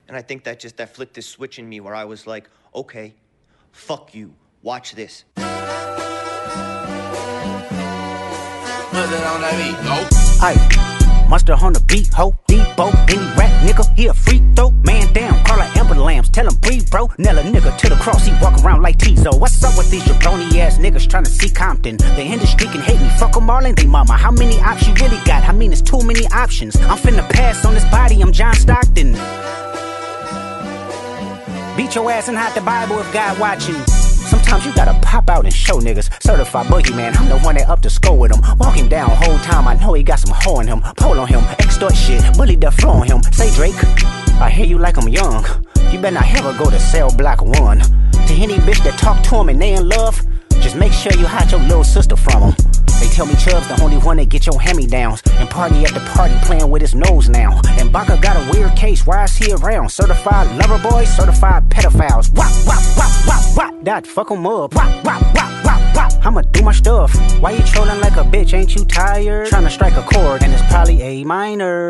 And I think that flicked this switch in me where I was like, okay, fuck you. Watch this. Aye, monster on the beat, ho, Debo, any rap nigga, he a free throw, man down, call her Amber Lambs, tell him breathe, bro, nail a nigga to the cross, he walk around like Tizo. What's up with these jabroni ass niggas trying to see Compton? The industry can hate me, fuck them all and they mama. How many options you really got? I mean, it's too many options. I'm finna pass on this body, I'm John Stockton. Beat your ass and hide the Bible if God watching. Sometimes you gotta pop out and show niggas. Certified boogeyman, I'm the one that up to score with him. Walk him down whole time, I know he got some hoe in him. Pull on him, extort shit, bully the flow on him. Say Drake, I hear you like I'm young. You better not ever go to cell block 1. To any bitch that talk to him and they in love, just make sure you hide your little sister from him. They tell me Chubb's the only one that get your hand-me-downs and party at the party playing with his nose now. And Baca got a weird case, why is he around? Certified lover boys, certified pedophiles. Wop, wop, wop, wop, wop, that fuck him up. Wop, wop, wop, wop, wop, I'ma do my stuff. Why you trolling like a bitch, ain't you tired? Trying to strike a chord and it's probably A minor.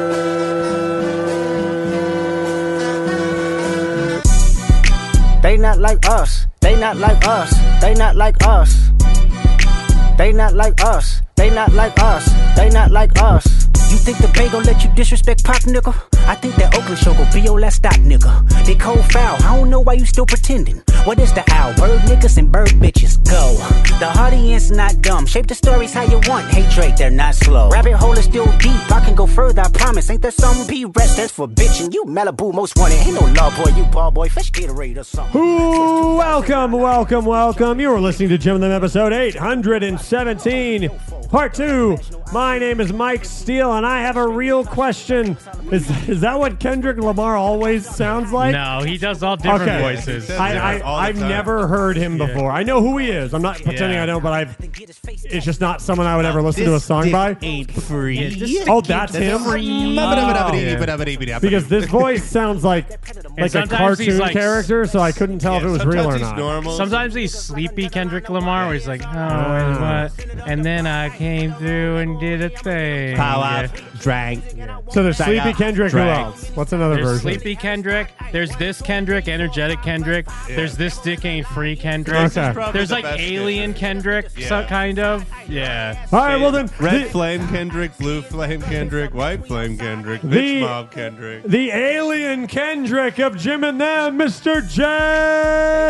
They not like us, they not like us, they not like us. They not like us, they not like us, they not like us. You think the Bay gon' let you disrespect Pop, nigga? I think that Oakland show gon' be your last stop, nigga. They cold foul, I don't know why you still pretending. What is the owl? Bird niggas and bird bitches, go. The audience not dumb, shape the stories how you want. Hey Drake, they're not slow. Rabbit hole is still deep, I can go further, I promise. Ain't there some B-rest that's for bitching? You Malibu most wanted, ain't no love boy, you ball boy, fish Gatorade or something. Ooh, welcome. You are listening to Jim and Them episode 817, part 2. My name is Mike Steele, and I have a real question. Is that what Kendrick Lamar always sounds like? No, he does all different voices. I've never heard him before. I know who he is. I'm not pretending I don't, but it's just not someone I would ever listen to a song by. Ain't free. Oh, that's him? Because this voice sounds like a cartoon character, so I couldn't tell if it was real or not. Normal. Sometimes he's sleepy Kendrick Lamar, where he's like, oh, and then I came through and did a thing. Power, drank. So there's Sleepy Kendrick. Who else? What's another There's version? Sleepy Kendrick. There's this Kendrick, energetic Kendrick. Yeah. There's this dick ain't free Kendrick. Okay. There's like alien Kendrick, so kind of. Yeah. All right, well then. Red Flame Kendrick, Blue Flame Kendrick, White Flame Kendrick, Bitch Mob Kendrick. The alien Kendrick of Jim and Them, Mr. Jed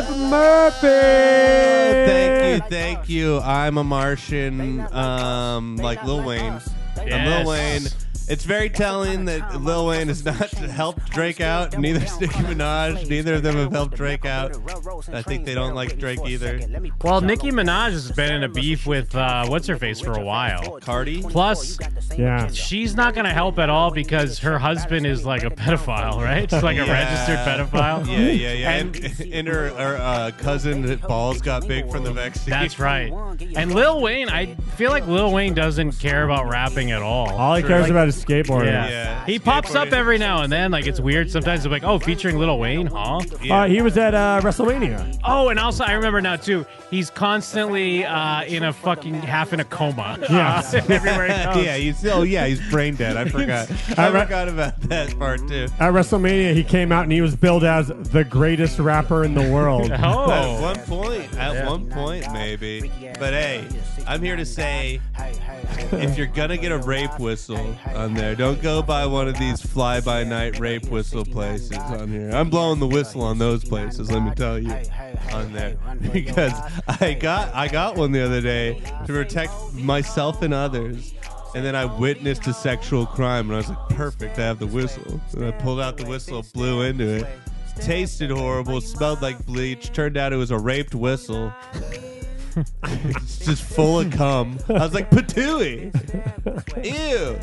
Murphy. Thank you. I'm a Martian, like Lil Wayne. Yes. I'm Lil Wayne. It's very telling that Lil Wayne has not helped Drake out. Neither Nicki Minaj. Neither of them have helped Drake out. I think they don't like Drake either. Well, Nicki Minaj has been in a beef with what's-her-face for a while. Cardi? Plus, she's not going to help at all because her husband is like a pedophile, right? It's like a registered pedophile. Yeah. And her cousin balls got big from the vaccine. That's right. And Lil Wayne, I feel like Lil Wayne doesn't care about rapping at all. All he cares about is skateboarding. Yeah. He pops up every now and then. Like, it's weird sometimes. I'm like, oh, featuring Lil Wayne, huh? He was at WrestleMania. Oh, and also, I remember now, too, he's constantly in a fucking half in a coma. Yeah. Everywhere he goes. He's brain dead. I forgot. I forgot about that part, too. At WrestleMania, he came out and he was billed as the greatest rapper in the world. Oh. At one point, maybe. But hey, I'm here to say, if you're gonna get a rape whistle on there, don't go by one of these fly-by-night rape whistle places on here. I'm blowing the whistle on those places, let me tell you, on there. Because I got one the other day to protect myself and others. And then I witnessed a sexual crime, and I was like, perfect, I have the whistle. And I pulled out the whistle, blew into it. Tasted horrible, smelled like bleach. Turned out it was a raped whistle. It's just full of cum. I was like, patooey. Ew.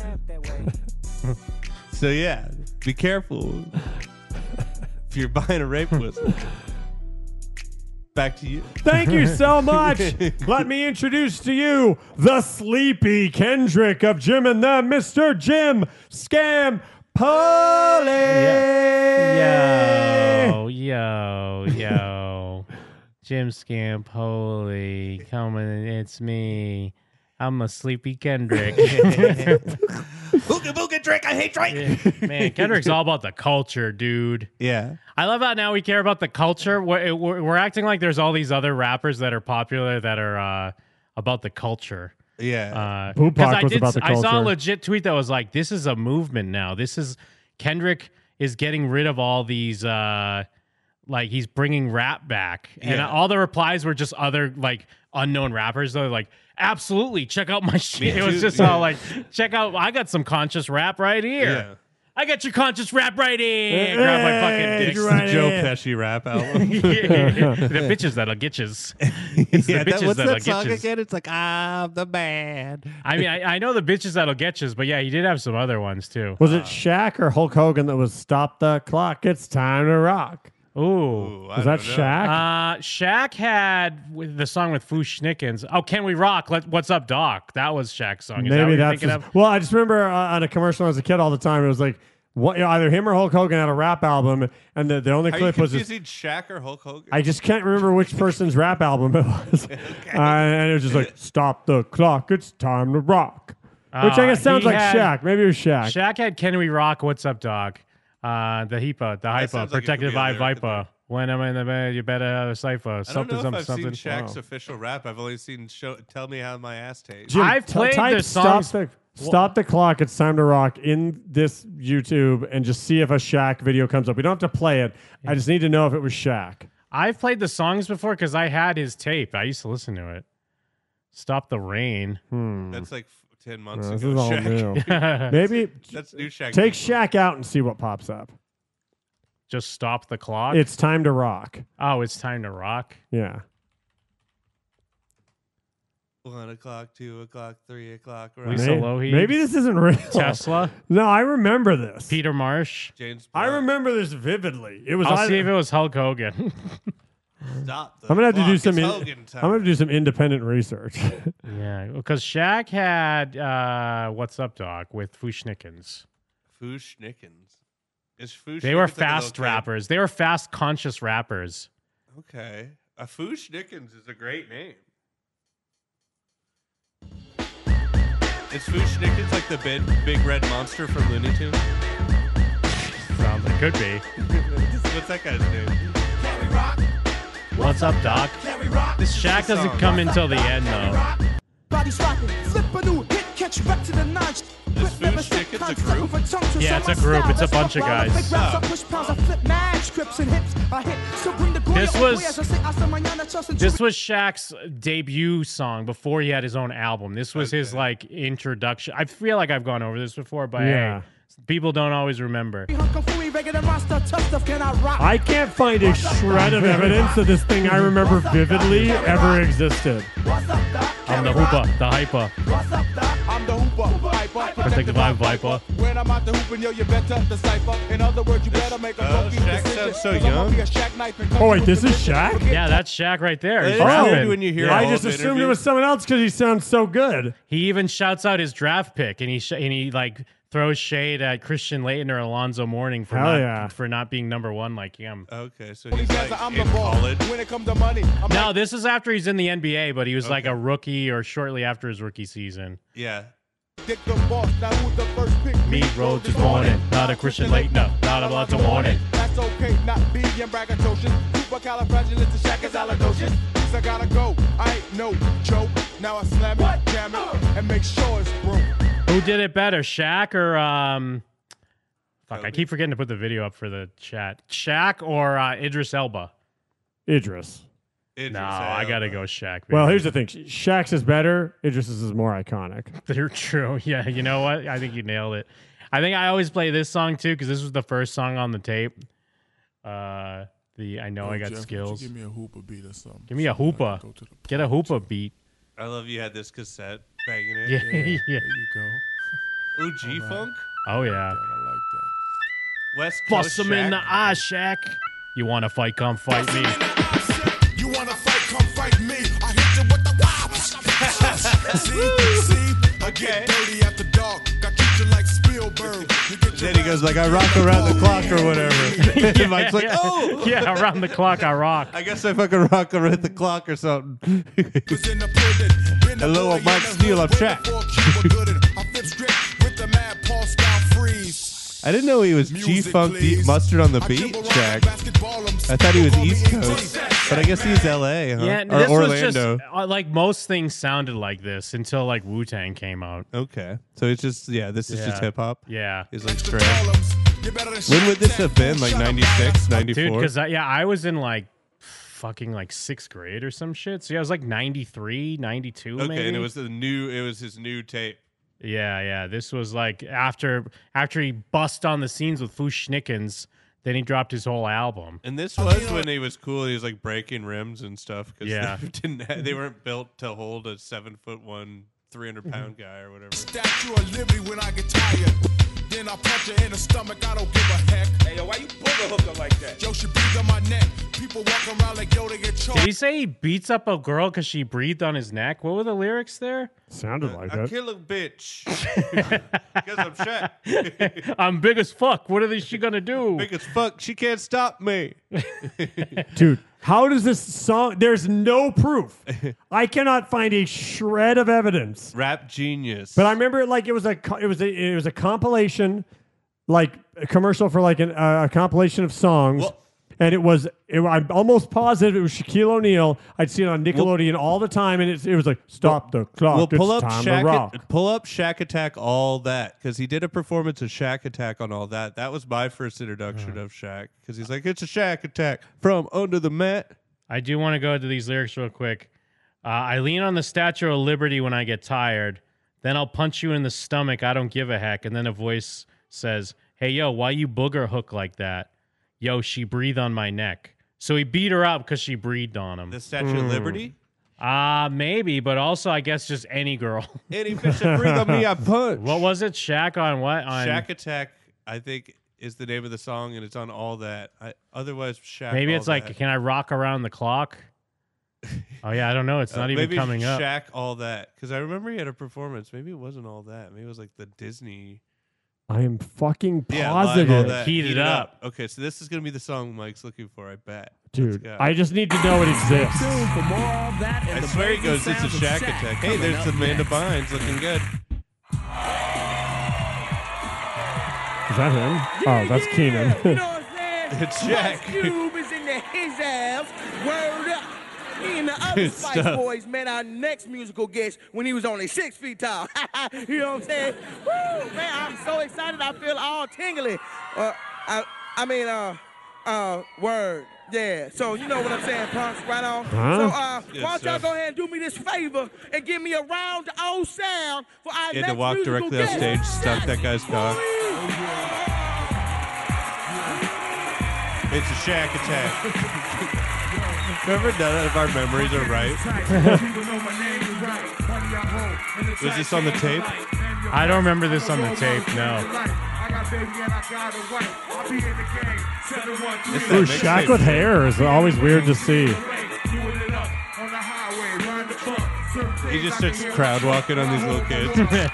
So yeah, be careful if you're buying a rape whistle. Back to you. Thank you so much. Let me introduce to you the Sleepy Kendrick of Jim and Them, Mr. Jim Scam Yo. Jim Scampoli coming. It's me. I'm a Sleepy Kendrick. Booga booga Drake. I hate Drake. Man, Kendrick's all about the culture, dude. Yeah. I love how now we care about the culture. We're acting like there's all these other rappers that are popular that are about the culture. Yeah. Tupac was about the I saw a culture. legit tweet that was like, this is a movement now. This is Kendrick is getting rid of all these like he's bringing rap back. And Yeah. all the replies were just other like unknown rappers. They're like, absolutely, check out my shit. It was just all like, check out, I got some conscious rap right here. Yeah. I got your conscious rap right here. Grab my fucking dick. you're right. The Joe Yeah. Pesci rap album. The bitches that'll get yous. It's the bitches what's that'll that get song yous. again? It's like, I'm the man. I mean, I know the bitches that'll get yous, but yeah, he did have some other ones too. Was it Shaq or Hulk Hogan that was "Stop the Clock, It's Time to Rock"? Ooh. Ooh, I Was that don't know. Shaq? Shaq had with the song with Foo Schnickens. Oh, Can We Rock? What's Up, Doc? That was Shaq's song. Is that what Maybe you're that's thinking his- of? well. I just remember on a commercial as a kid all the time. It was like either him or Hulk Hogan had a rap album, and the only Are you clip was just. confusing Shaq or Hulk Hogan? I just can't remember which person's rap album it was, and it was just like "Stop the Clock, It's Time to Rock," which I guess sounds he like had- Shaq. Maybe it was Shaq. Shaq had Can We Rock? What's Up, Dog? The HIPAA, the HIPAA, sounds like it Protected could be by a lyric in Vipa. When I'm in the bed, you better have a cipher. I don't Something, know if something, I've something. seen Shaq's official rap. I've only seen Tell Me How My Ass Tastes. Jim, I've played type the songs- Stop the Clock, It's Time to Rock in this YouTube and just see if a Shaq video comes up. We don't have to play it. I just need to know if it was Shaq. I've played the songs before because I had his tape. I used to listen to it. Stop the Rain. That's like 10 months This ago. is all Shaq. new. Maybe That's new Shaq. take Shaq out and see what pops up. Just Stop the Clock. It's Time to Rock. Oh, it's time to rock. Yeah. 1 o'clock, 2 o'clock, 3 o'clock. Lisa Maybe, Lohi. maybe this isn't real. Tesla. No, I remember this. Peter Marsh. James I Blunt. remember this vividly. It was. I'll either- see if it was Hulk Hogan. Stop the I'm gonna have to do clock, some. it's Hogan time. I'm gonna do some independent research. Yeah, because Shaq had What's Up, Dog with Foo Schnickens. Foo Schnickens. Is Foo They were Schnickens like a little fast kid? rappers. They were fast, conscious rappers. Okay. A Foo Schnickens is a great name. Is Foo Schnickens like the big red monster from Looney Tunes? Sounds like could be. What's that guy's name? What's up, Doc? This Shaq doesn't come until the end, though. Body swapping, flip a new hit, catch back to the notch. Is Foo Schnickens a group? Yeah, it's a group. It's a bunch of guys. This was Shaq's debut song before he had his own album. This was his like introduction. I feel like I've gone over this before, but Yeah. hey, people don't always remember. I can't find a shred of evidence that this thing I remember vividly ever existed. I'm the hoopa, the hyper. I'm the hooper, hyper, Protect the vibe, Viper. When I'm out the hooping, yo, you better decipher. In other words, you better make a funky Shaq decision. sounds so 'Cause I'ma young. be a Shaq knife and Oh wait, come this through is the Shaq? Yeah, that's Shaq right there. He's It's weird rapping. when you hear I all just of assumed it interviews. was someone else because he sounds so good. He even shouts out his draft pick, and he like throws shade at Christian Layton or Alonzo Mourning for Hell not yeah. for not being number one like him. Okay, so Only he's dance, like I'm in the ball. college. When it comes to money, I'm No, like, this is after he's in the NBA, but he was like Okay. a rookie or shortly after his rookie season. Yeah. Dick the boss. Now who's the first pick? Me rolled this morning, not a Christian Layton, no, not a Alonzo Mourning. That's okay, not being braggadocious. Supercalifragilisticexpialidocious. I gotta go. I ain't no joke. Now I slam it, jam it, and make sure it's broke. Who did it better, Shaq or Fuck, I Kobe. keep forgetting to put the video up for the chat. Shaq or Idris Elba? Idris. Idris No, I gotta Elba. go Shaq. Well, baby. here's the thing. Shaq's is better. Idris's is more iconic. They're true. Yeah, you know what? I think you nailed it. I think I always play this song too because this was the first song on the tape. I know I got skills. Give me a hooper beat or something. Give me a hoopa. Go to the Get a hoopa beat. I love you had this cassette banging it. Yeah, There yeah. you go. Ooh, G-Funk? Oh yeah. I like that. West Coast Bust him in the Shaq. eye, Shaq. You want to fight? Come fight me. You wanna fight? Come fight me. I hit you with the wow. See, I Okay. get dirty after dark. I treat you like Spielberg. You get your Then he goes like, I rock around the clock or whatever. And Mike's like, oh! Yeah, around the clock I rock. I guess I fucking rock around the clock or something. was in the pudding. Been the Hello, boy I'm Mike in the Steele, hood I'm with Shaq. the 4 Cuba Gooding. I flip script with the mad Paul style free. I didn't know he was G-Funk Mustard on the Beat, Shaq. I thought he was East Coast, but I guess he's L.A., huh? Yeah, or this Orlando. was just like most things sounded like this until like Wu-Tang came out. Okay, so it's just this is just hip hop. Yeah, He's like straight. When would this have been? Like 96, 94? dude, because I was in like fucking like 6th grade or some shit. So yeah, I was like 93, 92 Okay, maybe. and it was his new tape. Yeah. This was like after he bust on the scenes with Fushnikins, then he dropped his whole album. And this was when he was cool. He was like breaking rims and stuff because Yeah. they weren't built to hold a 7'1", 300-pound guy or whatever. Statue of Liberty when I get tired. Then I punch her in the stomach, I don't give a heck. Hey, yo, why you booger hooker like that? Yo, she breathe on my neck. People walk around like, yo, they get choked. Did he say he beats up a girl because she breathed on his neck? What were the lyrics there? Sounded like I that. kill a bitch because I'm Shaq. I'm big as fuck. What is she gonna do? Big as fuck. She can't stop me. Dude, how does this song? There's no proof. I cannot find a shred of evidence. Rap genius. But I remember like it was a compilation, like a commercial for like a compilation of songs. Well- and I'm almost positive it was Shaquille O'Neal. I'd see it on Nickelodeon all the time, and it was like, stop the clock, Well, pull it's up time to rock. Shack Attack, all that, because he did a performance of Shack Attack on all that. That was my first introduction of Shaq, because he's like, it's a Shack Attack from under the mat. I do want to go to these lyrics real quick. I lean on the Statue of Liberty when I get tired. Then I'll punch you in the stomach. I don't give a heck. And then a voice says, hey, yo, why you booger hook like that? Yo, she breathed on my neck. So he beat her up because she breathed on him. The Statue of Liberty? Maybe, but also I guess just any girl. Any fish that breathe on me, I punch. What was it? Shaq on what? On Shack Attack, I think, is the name of the song, and it's on all that. Otherwise, Shaq. maybe all it's like, that. can I rock around the clock? Oh yeah, I don't know. It's not even maybe coming up. Shaq all that, because I remember he had a performance. Maybe it wasn't all that. Maybe it was like the Disney. I am fucking Yeah, live, all positive. that. Heat it up. Okay, so this is gonna be the song Mike's looking for. I bet. Dude, Let's go. I just need to know it exists. I swear he goes, it's a Shack Attack. Hey, there's Amanda Bynes looking good. Is that him? Oh, that's Keenan. You know what I'm saying? It's Shaq. Cube is in the his ass. Word up. Me and the other Good Spice stuff. Boys met our next musical guest when he was only 6 feet tall. You know what I'm saying? Woo, man, I'm so excited. I feel all tingly. Word. Yeah. So you know what I'm saying, punks, right on. Huh? So Good why don't y'all stuff. go ahead and do me this favor and give me a round the old sound for our He had next to walk musical directly off guest. stage, stuck that guy's cock. It's a Shack Attack. Remember, none of our memories are right. Was this on the tape? I don't remember this on the tape. No. It's Ooh, that Shaq mixtape. with hair is always weird to see. He just starts crowd walking on these little kids.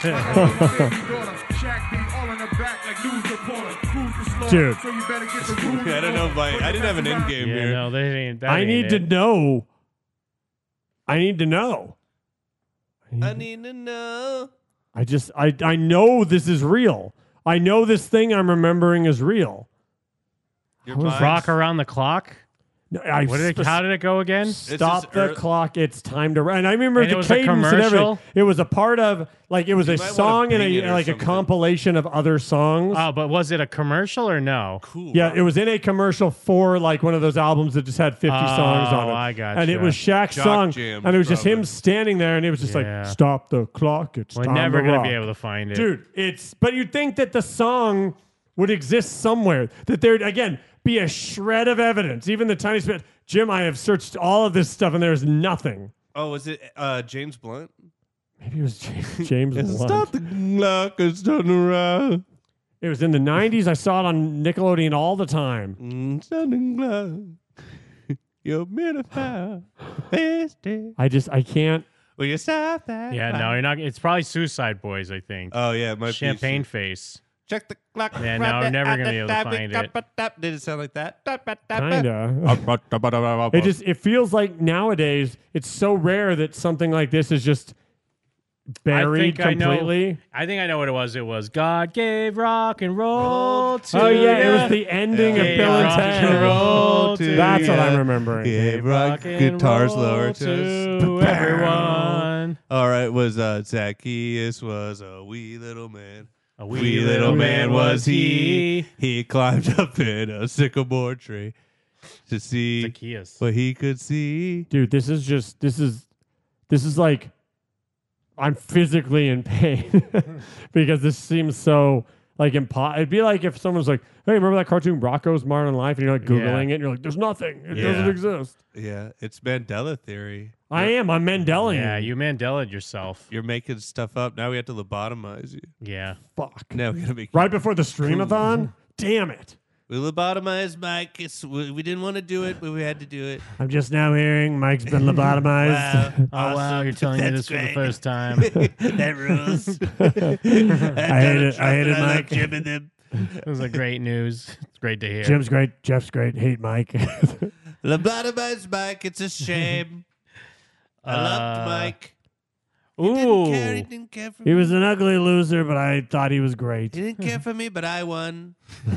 Dude, I don't know, I didn't have an end game Yeah, here. no, that ain't. That I ain't need to it. know. I need to know. I need to know. I know this is real. I know this thing I'm remembering is real. Your How is mind- Rock around the clock. No, I What did it, how did it go again? Stop just the clock. It's time to run. And I remember And the it was a cadence and commercial? everything. It was a part of like it was a might wanna song and ping it a or like a something. compilation of other songs. Oh, but was it a commercial or no? Cool. Yeah, it was in a commercial for like one of those albums that just had 50 songs on it. I gotcha. And it was Shaq's Jock song, jams, and it was just him probably. standing there, and it was just Yeah. like, "Stop the clock! It's We're time never to gonna rock." be able to find it, Dude, it's but you'd think that the song would exist somewhere. That there'd again be a shred of evidence, even the tiniest bit. Jim, I have searched all of this stuff, and there's nothing. Oh, was it James Blunt? Maybe it was James Blunt. Stop the clock, it's time to rock. It was in the 90s. I saw it on Nickelodeon all the time. Stop the clock. You're beautiful. I can't. Will you stop that? Yeah, no, you're not. It's probably Suicide Boys, I think. Oh, yeah, it might Champagne be. Face. Check the clock. Yeah, no, we're never gonna be able to find it. Did it sound like that? Kinda. It feels like nowadays it's so rare that something like this is just buried I completely? I think I know what it was. It was God gave rock and roll to Oh yeah, it ya. was the ending of Gave Bill and rock and Ted. roll to That's what ya. I'm remembering. Yeah, rock and guitars roll lower to everyone. All right, was Zacchaeus was a wee little man. A Wee little man was he. He climbed up in a sycamore tree to see Zacchaeus. what he could see. Dude, this is like I'm physically in pain because this seems so like it'd be like if someone's like, "Hey, remember that cartoon Rocco's Modern Life?" and you're like googling it and you're like, "There's nothing. It doesn't exist." Yeah, it's Mandela theory. I'm Mandela. Yeah, you Mandela'd yourself. You're making stuff up. Now we have to lobotomize you. Yeah. Fuck. Now we're gonna make Right before the streamathon? Damn it. we lobotomized Mike. We didn't want to do it, but we had to do it. I'm just now hearing Mike's been lobotomized. Oh, wow, you're telling me this for the first time. That rules. I hate it, Mike. Jim and them. It was a great news. It's great to hear. Jim's great. Jeff's great. Hate Mike. Lobotomized Mike. It's a shame. I loved Mike. He Ooh. didn't care for He me. was an ugly loser, but I thought he was great. He didn't care for me, but I won.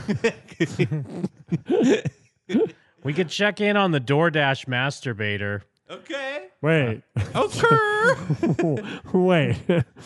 We could check in on the DoorDash masturbator. Okay. Wait. Okay. Wait.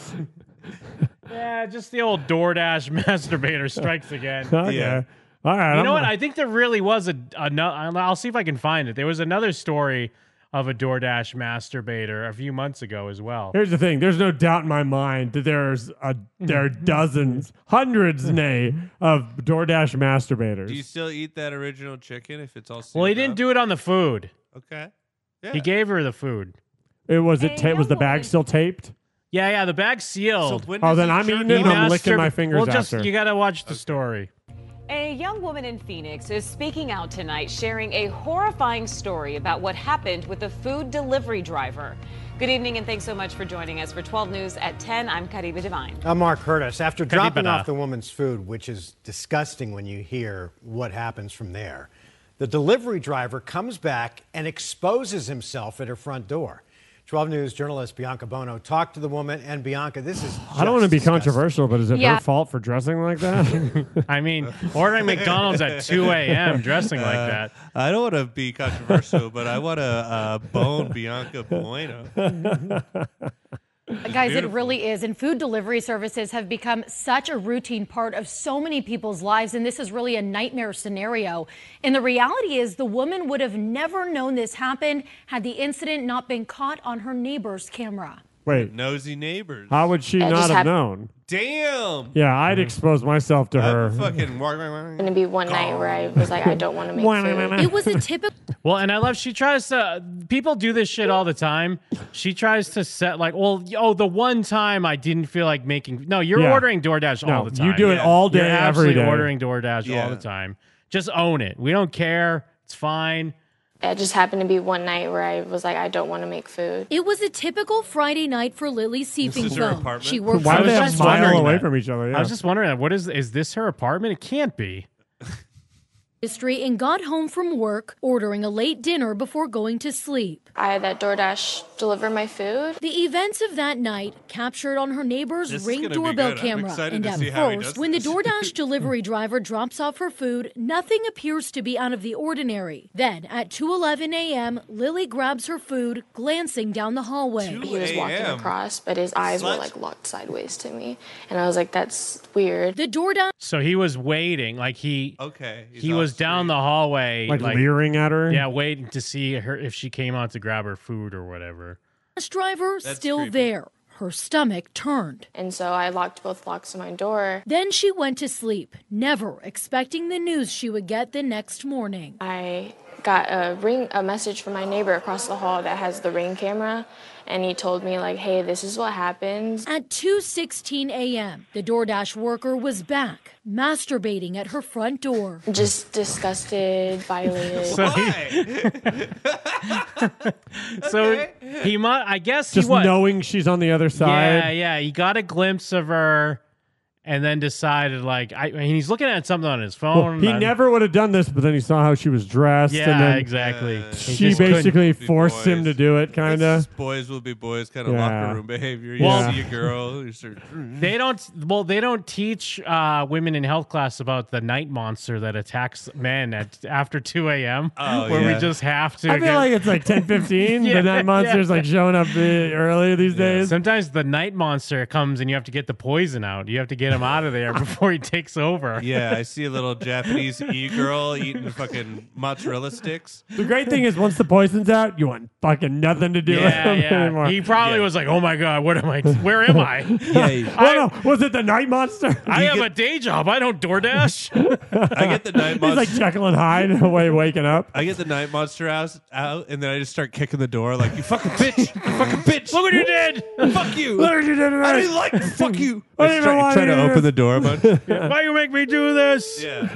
Yeah, just the old DoorDash masturbator strikes again. Okay. Yeah. All right. You know what? I think there really was I'll see if I can find it. There was another story of a DoorDash masturbator a few months ago as well. Here's the thing. There's no doubt in my mind that there are dozens, hundreds, nay, of DoorDash masturbators. Do you still eat that original chicken if it's all Well, he sealed didn't up? do it on the food. Okay. Yeah. He gave her the food. Was the bag still taped? Yeah, the bag's sealed. when Oh, does then he I'm jerk eating it and off? I'm licking my fingers Well, after. you got to watch the story. A young woman in Phoenix is speaking out tonight, sharing a horrifying story about what happened with a food delivery driver. Good evening, and thanks so much for joining us for 12 News at 10. I'm Kariba Devine. I'm Mark Curtis. After Kadibada. dropping off the woman's food, which is disgusting when you hear what happens from there, the delivery driver comes back and exposes himself at her front door. 12 News journalist Bianca Bono talked to the woman, and Bianca, this is I don't want to be disgusting. controversial, but is it Yeah. her fault for dressing like that? I mean, ordering McDonald's at 2 a.m. dressing like that. I don't want to be controversial, but I want to bone Bianca Bueno. Guys, it really is. And food delivery services have become such a routine part of so many people's lives. And this is really a nightmare scenario. And the reality is the woman would have never known this happened had the incident not been caught on her neighbor's camera. Wait, Nosy neighbors. how would she not have known? Damn. Yeah, I'd expose myself to her. Fucking. Gonna be one night where I was like, I don't want to make food. It was a typical. Well, and I love she tries to. People do this shit all the time. She tries to set like, the one time I didn't feel like making. No, you're Yeah. ordering DoorDash all No, the time. you do it Yeah. all day, You're every absolutely day. ordering DoorDash Yeah. all the time. Just own it. We don't care. It's fine. It just happened to be one night where I was like, I don't want to make food. It was a typical Friday night for Lily Seefing is her Film. apartment? She works Why at do a they have just to restaurant wondering mile away that. from each other? Yeah. I was just wondering, what is this her apartment? It can't be. industry and got home from work, ordering a late dinner before going to sleep. I had that DoorDash deliver my food. The events of that night captured on her neighbor's This is Ring gonna be doorbell good. I'm camera. excited And to at see how he first, does when the this. DoorDash delivery driver drops off her food, nothing appears to be out of the ordinary. Then, at 2:11 a.m., Lily grabs her food, glancing down the hallway. He was walking across, but his eyes were like locked sideways to me. And I was like, that's weird. The DoorDash So he was waiting, like he he's was down the hallway, Like leering at her? Yeah, waiting to see her if she came out to grab her food or whatever. driver still there. Her stomach turned. And so I locked both locks of my door. Then she went to sleep, never expecting the news she would get the next morning. I got a message from my neighbor across the hall that has the Ring camera, and he told me like, hey, this is what happens. At 2:16 a.m., the DoorDash worker was back, masturbating at her front door. Just disgusted, violated. So he might, I guess Just he was. knowing she's on the other side. Yeah, he got a glimpse of her, and then decided like I mean, he's looking at something on his phone. He never would have done this, but then he saw how she was dressed. Yeah, and then exactly. She basically forced him to do it, kind of. Boys will be boys, kind of Yeah. locker room behavior. You Well, see a girl, you start, They don't teach women in health class about the night monster that attacks men after 2 a.m. Oh, where yeah. we just have to. I feel like it's like 10:15. Yeah, the night monster's yeah. like showing up earlier these days. Sometimes the night monster comes and you have to get the poison out. You have to get him out of there before he takes over. yeah, I see a little Japanese e-girl eating fucking mozzarella sticks. The great thing is, once the poison's out, you want fucking nothing to do with Yeah, him yeah. anymore. He probably was like, "Oh my god, what am I? Where am I? Oh, no, was it the night monster? I have a day job. I don't DoorDash." I get the night He's monster. like Jekyll and Hyde, way waking up. I get the night monster out, and then I just start kicking the door like, "You fucking bitch! You fucking bitch! Look what you did! Fuck you! Look what you did tonight. I didn't like fuck you!" I I didn't just even want try to to do open this. the door a bunch. Why you make me do this? Yeah.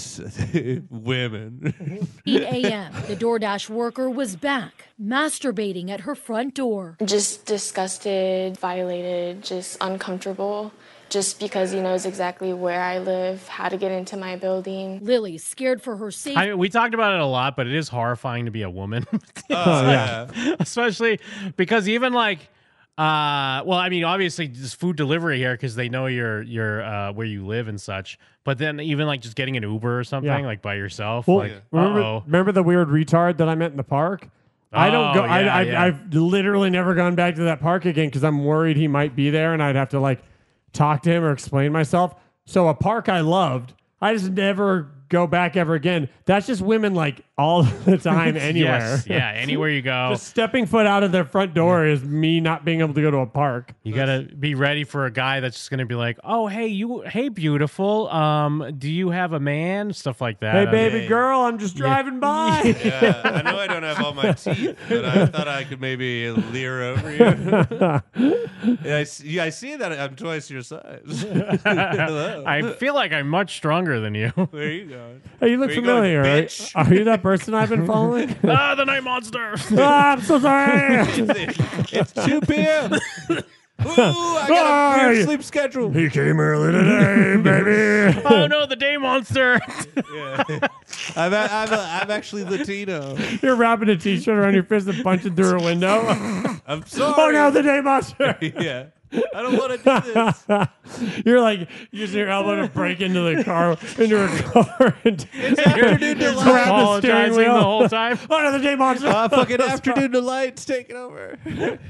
Women. 8 a.m. The DoorDash worker was back, masturbating at her front door. Just disgusted, violated, just uncomfortable. Just because he knows exactly where I live, how to get into my building. Lily, scared for her safety. I mean, we talked about it a lot, but it is horrifying to be a woman. yeah. Especially because even like, well, I mean, obviously just food delivery here because they know you're where you live and such. But then even like just getting an Uber or something Yeah. like by yourself, Well, like, remember the weird retard that I met in the park? I don't go. Oh, yeah. I've literally never gone back to that park again because I'm worried he might be there, and I'd have to like talk to him or explain myself. So a park I loved, I just never go back ever again. That's just women like all the time anywhere. Yes, yeah, anywhere you go. Just stepping foot out of their front door is me not being able to go to a park. You gotta be ready for a guy that's just gonna be like, "Oh, hey, beautiful. Do you have a man?" Stuff like that. Hey, baby girl, I'm just driving by. Yeah, I know I don't have all my teeth, but I thought I could maybe leer over you. Yeah, I see that I'm twice your size. Hello. I feel like I'm much stronger than you. Where are you going? Hey, you look Where you familiar. going, Right? bitch? Are you that person I've been following? The night monster. I'm so sorry. It's 2 p.m. Ooh, I got a weird sleep schedule. He came early today, baby. Oh no, the day monster. Yeah. I'm actually Latino. You're wrapping a t-shirt around your fist and punching through a window. I'm sorry. Oh no, the day monster. Yeah. I don't want to do this. You're like using your elbow to break into the car, into her car, and It's afternoon you're delight. grabbing the steering Apologizing wheel the whole time. Oh no, the day monster. Fucking afternoon delight's taking over.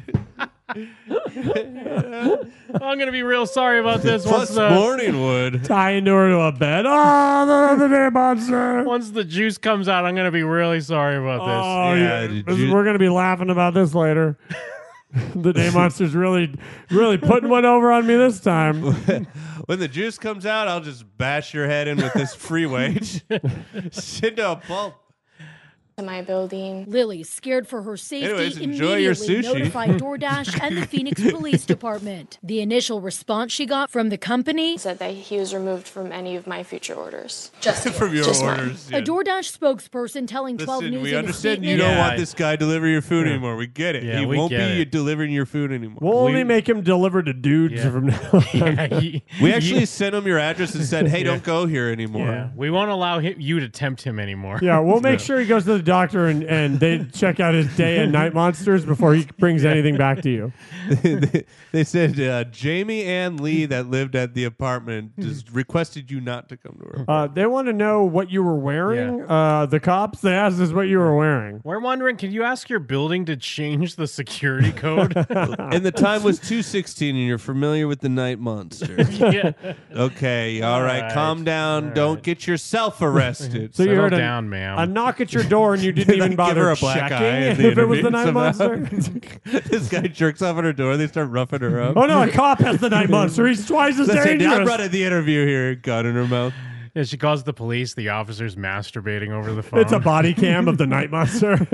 I'm gonna be real sorry about this. Plus morning wood. Tie into her to a bed. Oh, the day monster. Once the juice comes out, I'm gonna be really sorry about this. Oh, Yeah, yeah. did you- We're gonna be laughing about this later. The day monster's really putting one over on me this time. When the juice comes out, I'll just bash your head in with this free weight. Into a pulp. To my building. Lily, scared for her safety, Anyways, enjoy your immediately sushi. notified DoorDash and the Phoenix Police Department. The initial response she got from the company Said that he was removed from any of my future orders. Just From your just mine. orders. A DoorDash spokesperson telling 12 Listen, News we in a understand you statement, don't Yeah. want this guy delivering your food anymore. We get it. Yeah, he we won't get be it. delivering your food anymore. We'll only make him deliver to dudes Yeah. from now on. Yeah, We actually sent him your address and said, "Hey, don't go here anymore." yeah. We won't allow you to tempt him anymore. Yeah, we'll make sure he goes to the doctor and they check out his day and night monsters before he brings anything back to you. They said Jamie Ann Lee that lived at the apartment just requested you not to come to her. They want to know what you were wearing. The cops, they asked us what you were wearing. We're wondering, can you ask your building to change the security code? And the time was 2:16, and you're familiar with the night monster. Yeah. Okay, all right, calm down. Don't get yourself arrested. So you Settle heard down, ma'am. a knock at your door and you didn't even Give bother her a black eye checking in the if it was the interview night somehow. monster. This guy jerks off at her door. They start roughing her up. Oh no, a cop has the night monster. He's twice as Listen, I'm dangerous. running the interview here. Gun in her mouth. Yeah, she calls the police. The officer's masturbating over the phone. It's a body cam of the night monster.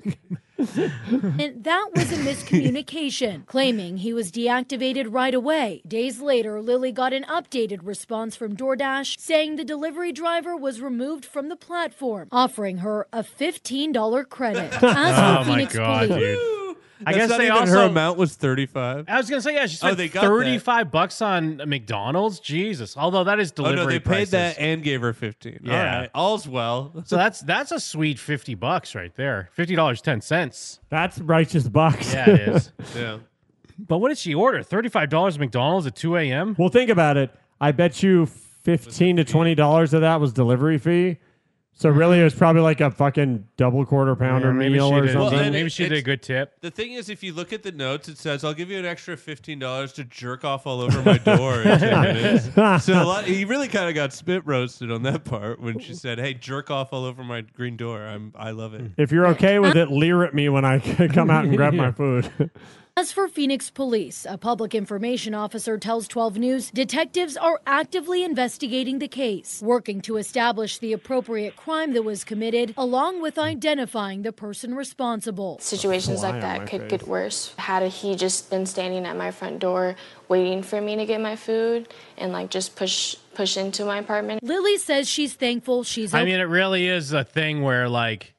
and that was a miscommunication, claiming he was deactivated right away. Days later, Lily got an updated response from DoorDash saying the delivery driver was removed from the platform, offering her a $15 credit. As for Oh my Phoenix God, Police, dude. I guess not they even also her amount was 35. I was gonna say, yeah, she spent they got that. $35 on McDonald's. Jesus, although that is delivery. Oh no, they prices. paid that and gave her 15. Yeah. All right, all's well. So that's a sweet $50 right there. $50.10. That's righteous bucks. Yeah, it is. Yeah. But what did she order? $35 McDonald's at 2 a.m. Well, think about it. I bet you $15 to $20 of that was delivery fee. So really, it was probably like a fucking double quarter pounder maybe meal she or did. something. Well, Maybe she did a good tip. The thing is, if you look at the notes, it says, "I'll give you an extra $15 to jerk off all over my door in 10 minutes." So he really kind of got spit roasted on that part when she said, "Hey, jerk off all over my green door." I love it. If you're okay with it, leer at me when I come out and grab my food. As for Phoenix police, a public information officer tells 12 News detectives are actively investigating the case, working to establish the appropriate crime that was committed, along with identifying the person responsible. Situations like that could get worse. Had he just been standing at my front door waiting for me to get my food and like just push into my apartment. Lily says she's thankful she's I mean, it really is a thing where like,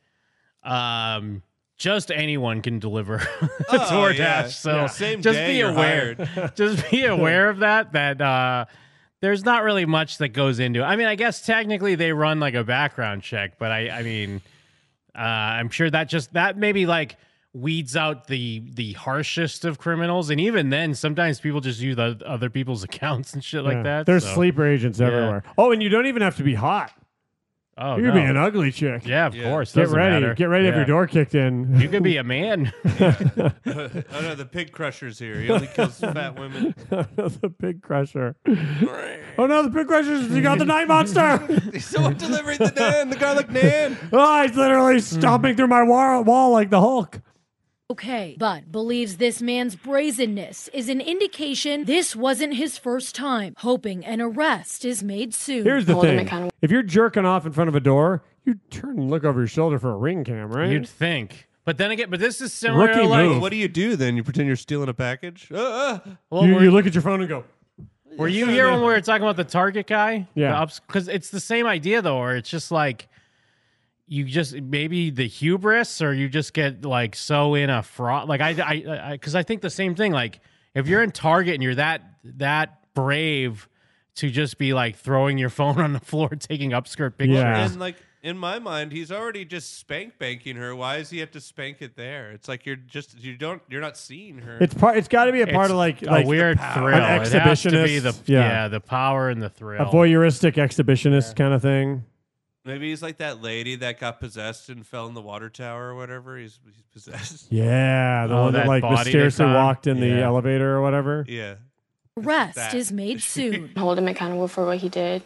just anyone can deliver DoorDash. yeah. So Yeah. Same just day be you're aware. Just be aware of that there's not really much that goes into it. I mean, I guess technically they run like a background check, but I mean, I'm sure that maybe like weeds out the harshest of criminals. And even then, sometimes people just use other people's accounts and shit like that. There's so. sleeper agents everywhere. Oh, and you don't even have to be hot. Oh, you could be an ugly chick. Yeah, of course. Get Doesn't ready. matter. Get ready to have your door kicked in. You could be a man. Oh no, the pig crusher's here. He only kills fat women. The pig crusher. Oh no, the pig crusher's you got the night monster. Someone delivering the Nan, the garlic Nan. Oh, he's literally stomping through my wall like the Hulk. okay, but believes this man's brazenness is an indication this wasn't his first time, hoping an arrest is made soon. Here's the thing. If you're jerking off in front of a door, you turn and look over your shoulder for a ring cam, right? You'd think. But then again, this is similar Rookie to like... move. What do you do then? You pretend you're stealing a package? Well, you look at your phone and go... Were you here when we were talking about the Target guy? Yeah. Because it's the same idea, though, or it's just like... You just maybe the hubris, or you just get like so in a fraud. Like because I think the same thing. Like if you're in Target and you're that brave to just be like throwing your phone on the floor, taking upskirt pictures. And like in my mind, he's already just spank banking her. Why does he have to spank it there? It's like you're not seeing her. It's got to be a part of like a weird thrill. An It has to be exhibitionist. the power and the thrill. A voyeuristic exhibitionist kind of thing. Maybe he's like that lady that got possessed and fell in the water tower or whatever. He's possessed. Yeah, the one that like body mysteriously they found? walked in the Yeah. elevator or whatever. Yeah. Arrest is made soon. Hold him accountable for what he did.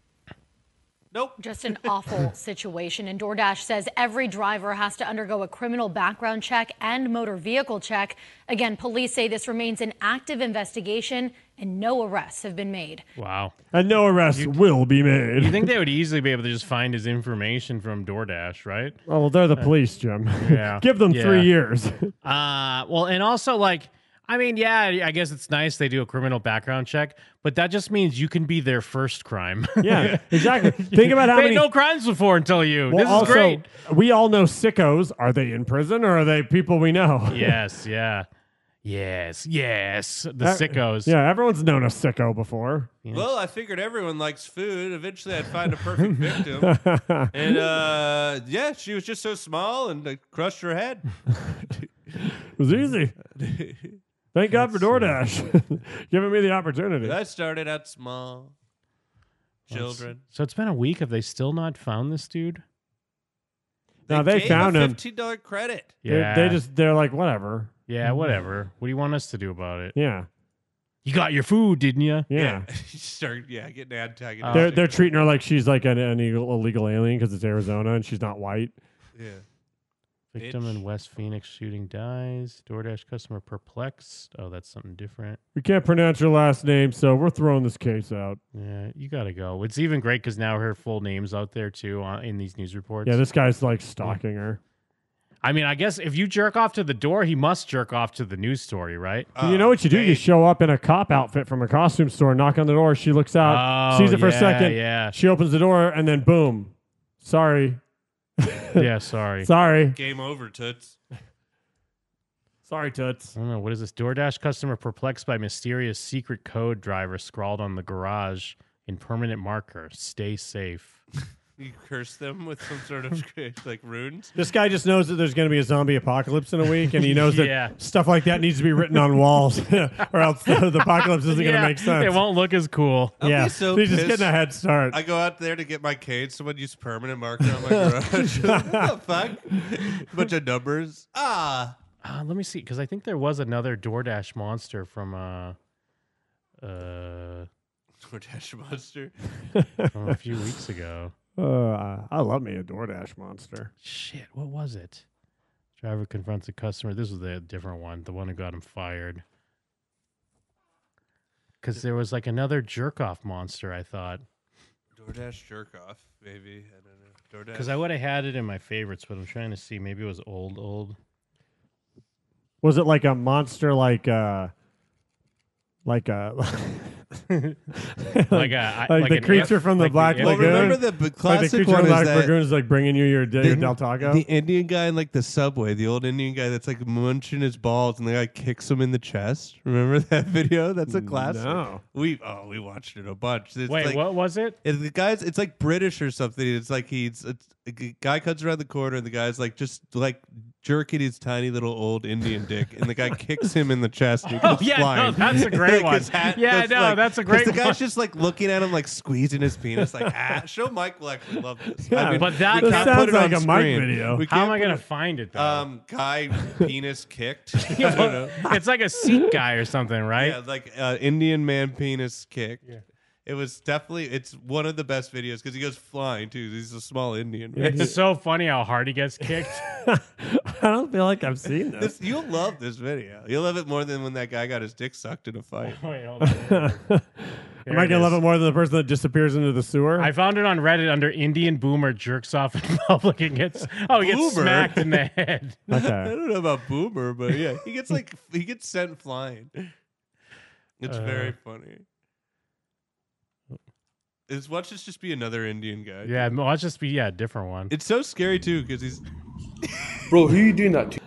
Nope. Just an awful situation. And DoorDash says every driver has to undergo a criminal background check and motor vehicle check. Again, police say this remains an active investigation and no arrests have been made. Wow. And no arrests will be made. You think they would easily be able to just find his information from DoorDash, right? Oh, well, they're the police, Jim. Yeah. Give them 3 years. Well, and also like, I mean, yeah, I guess it's nice they do a criminal background check, but that just means you can be their first crime. Yeah, exactly. Think about how they many. had no crimes before until you. Well, This is also, great. We all know sickos. Are they in prison or are they people we know? Yes, yeah. Yes. The sickos. Yeah, everyone's known a sicko before. Well, I figured everyone likes food. Eventually, I'd find a perfect victim. And yeah, she was just so small and I crushed her head. It was easy. Thank God for DoorDash giving me the opportunity. I started out small. Children. So it's been a week. Have they still not found this dude? No, they gave found a him. $15 credit. Yeah. They're like, whatever. Yeah, whatever. What do you want us to do about it? Yeah. You got your food, didn't you? Yeah. Start getting ad tagged. They're treating her like she's like an illegal alien because it's Arizona and she's not white. Yeah. Victim in West Phoenix shooting dies. DoorDash customer perplexed. Oh, that's something different. We can't pronounce your last name, so we're throwing this case out. Yeah, you got to go. It's even great because now her full name's out there too in these news reports. Yeah, this guy's like stalking her. I mean, I guess if you jerk off to the door, he must jerk off to the news story, right? You know what you do? You show up in a cop outfit from a costume store, knock on the door. She looks out, sees it for a second. Yeah. She opens the door, and then boom. Sorry. Yeah, sorry. Sorry. Game over, toots. Sorry, Toots. I don't know. What is this? DoorDash customer perplexed by mysterious secret code driver scrawled on the garage in permanent marker. Stay safe. You curse them with some sort of like runes. This guy just knows that there's going to be a zombie apocalypse in a week, and he knows Yeah. that stuff like that needs to be written on walls, or else the apocalypse isn't going to make sense. It won't look as cool. Yeah, Be so he's just pissed. getting a head start. I go out there to get my cane. Someone used permanent marker on my garage. What the fuck? Bunch of numbers. Let me see, because I think there was another DoorDash monster from DoorDash monster. from a few weeks ago. I love me a DoorDash monster. Shit, what was it? Driver confronts a customer. This was the different one, the one who got him fired. Because there was like another jerk-off monster, I thought. DoorDash jerk off, maybe. I don't know. DoorDash. Because I would have had it in my favorites, but I'm trying to see. Maybe it was old. Was it like a monster, like a like the an creature if, from the like Black the if. Lagoon? Remember the Like the classic creature one from the is Black that Lagoon is like bringing you your Del Taco? The Indian guy in like the subway, the old Indian guy that's like munching his balls, and the guy kicks him in the chest. Remember that video? That's a classic. No. We watched it a bunch. It's Wait, like, what was it? The guy's, it's like British or something. It's like a guy comes around the corner, and the guy's like just like jerking his tiny little old Indian dick, and the guy kicks him in the chest. And he Oh, goes yeah, flying. no, that's a great Like, one. his hat Yeah, goes, no, like- that's a 'cause great the guy's one. just like looking at him, like squeezing his penis, like show Mike will actually love this. Yeah, but that we that can't put sounds it like on a Mike screen. video. We How can't am I put going it- to find it, though? Guy penis kicked. I don't know. It's like a Sikh guy or something, right? Yeah, like Indian man penis kicked. Yeah. It was definitely, it's one of the best videos because he goes flying too. He's a small Indian. Right? It's so funny how hard he gets kicked. I don't feel like I've seen this. You'll love this video. You'll love it more than when that guy got his dick sucked in a fight. Wait, hold on. Am I going to love it more than the person that disappears into the sewer? I found it on Reddit under Indian boomer jerks off in public and gets Boomer? smacked in the head. I Okay. don't know about Boomer, but yeah, he gets sent flying. It's very funny. Watch this just be another Indian guy. Yeah, watch this be a different one. It's so scary too because he's. Bro, who you doing that to?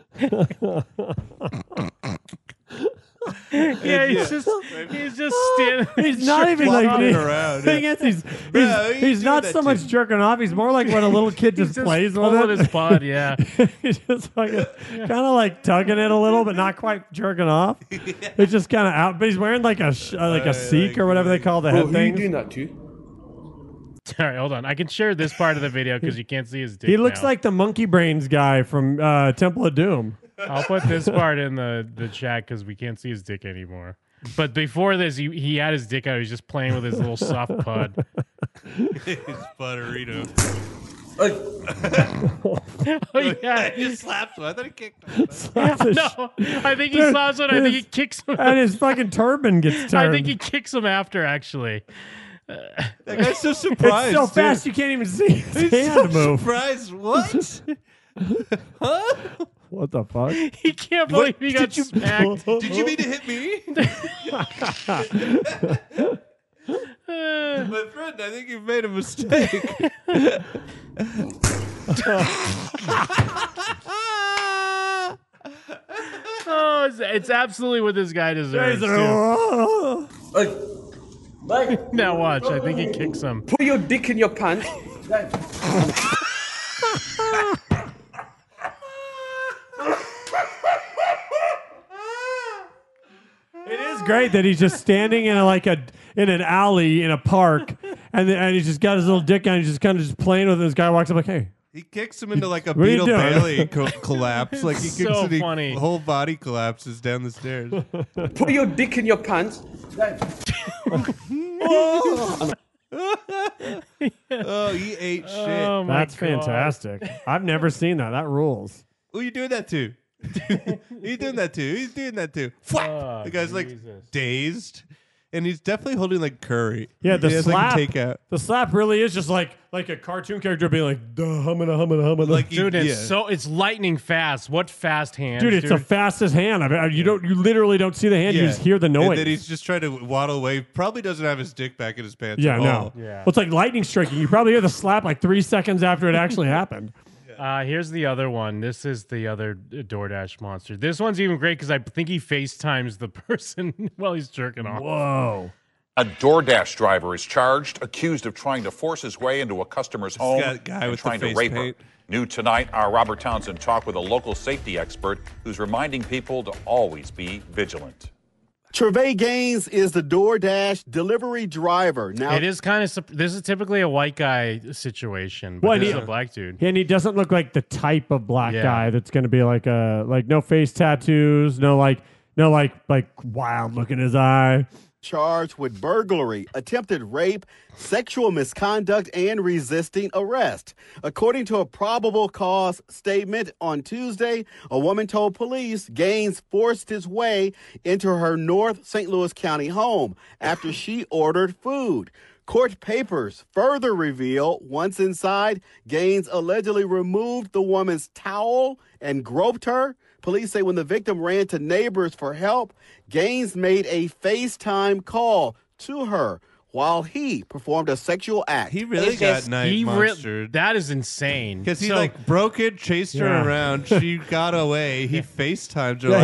Yeah, he's just standing. He's not even like flopping around, thing yeah. is, Bro, he's he's not doing so that much too. jerking off. He's more like when a little kid just, just plays with pulling it. his bud, yeah. He's just kind of like tugging it a little, but not quite jerking off. It's just kind of out. But he's wearing like a Sikh or whatever they call the Bro, head who you things. doing that to? All right, hold on. I can share this part of the video because you can't see his dick. He looks now. like the Monkey Brains guy from Temple of Doom. I'll put this part in the chat because we can't see his dick anymore. But before this, he had his dick out. He was just playing with his little soft pud. His butterito. Oh, yeah. He just slapped him. I thought he kicked him. No, I think he slaps one. I think he kicks him. And his fucking turban gets turned. I think he kicks him after, actually. That guy's so surprised. It's so dude. fast you can't even see his He's hand so move. surprised. What? Huh? What the fuck? He can't believe he got Did you- smacked. Did you mean to hit me? My friend, I think you've made a mistake. Oh, it's absolutely what this guy deserves. too. Mike, Now watch. I think he kicks him. put your dick in your pants. It is great that he's just standing in in an alley in a park, and he's just got his little dick out. And he's just kind of just playing with it. This guy walks up like, "Hey, He kicks him into like a What are you Beetle doing? Bailey collapse. Like he kicks So him, the funny. whole body collapses down the stairs. Put your dick in your pants. Oh, he ate shit. Oh my that's God. fantastic! I've never seen that. That rules." Who you doing that to? He's doing that too. He's doing that too. Oh, The guy's like Jesus. dazed, and he's definitely holding like curry. Yeah, the He has, slap. like, takeout. The slap really is just like a cartoon character being like, "Duh, humming, Like Dude, it's lightning fast. What fast hands, Dude, it's the fastest hand. You literally don't see the hand. You just hear the And noise. then he's just trying to waddle away. Probably doesn't have his dick back in his pants. Yeah, at no. all. Well, it's like lightning striking. You probably hear the slap like 3 seconds after it actually happened. Yeah. Here's the other one. This is the other DoorDash monster. This one's even great because I think he FaceTimes the person while he's jerking off. Whoa. A DoorDash driver is charged, accused of trying to force his way into a customer's home guy and with the trying to face rape paint. her. New tonight, our Robert Townsend talked with a local safety expert who's reminding people to always be vigilant. Trevay Gaines is the DoorDash delivery driver. Now, It is kind of. This is typically a white guy situation, but this is a black dude. And he doesn't look like the type of black Yeah. guy that's going to be like no face tattoos, no wild look in his eye. charged with burglary, attempted rape, sexual misconduct, and resisting arrest. According to a probable cause statement on Tuesday, a woman told police Gaines forced his way into her North St. Louis County home after she ordered food. Court papers further reveal once inside, Gaines allegedly removed the woman's towel and groped her. Police say when the victim ran to neighbors for help, Gaines made a FaceTime call to her while he performed a sexual act. He really got night monstered. That is insane. Because he So- broke it, chased her Yeah. around. She got away. He FaceTimed her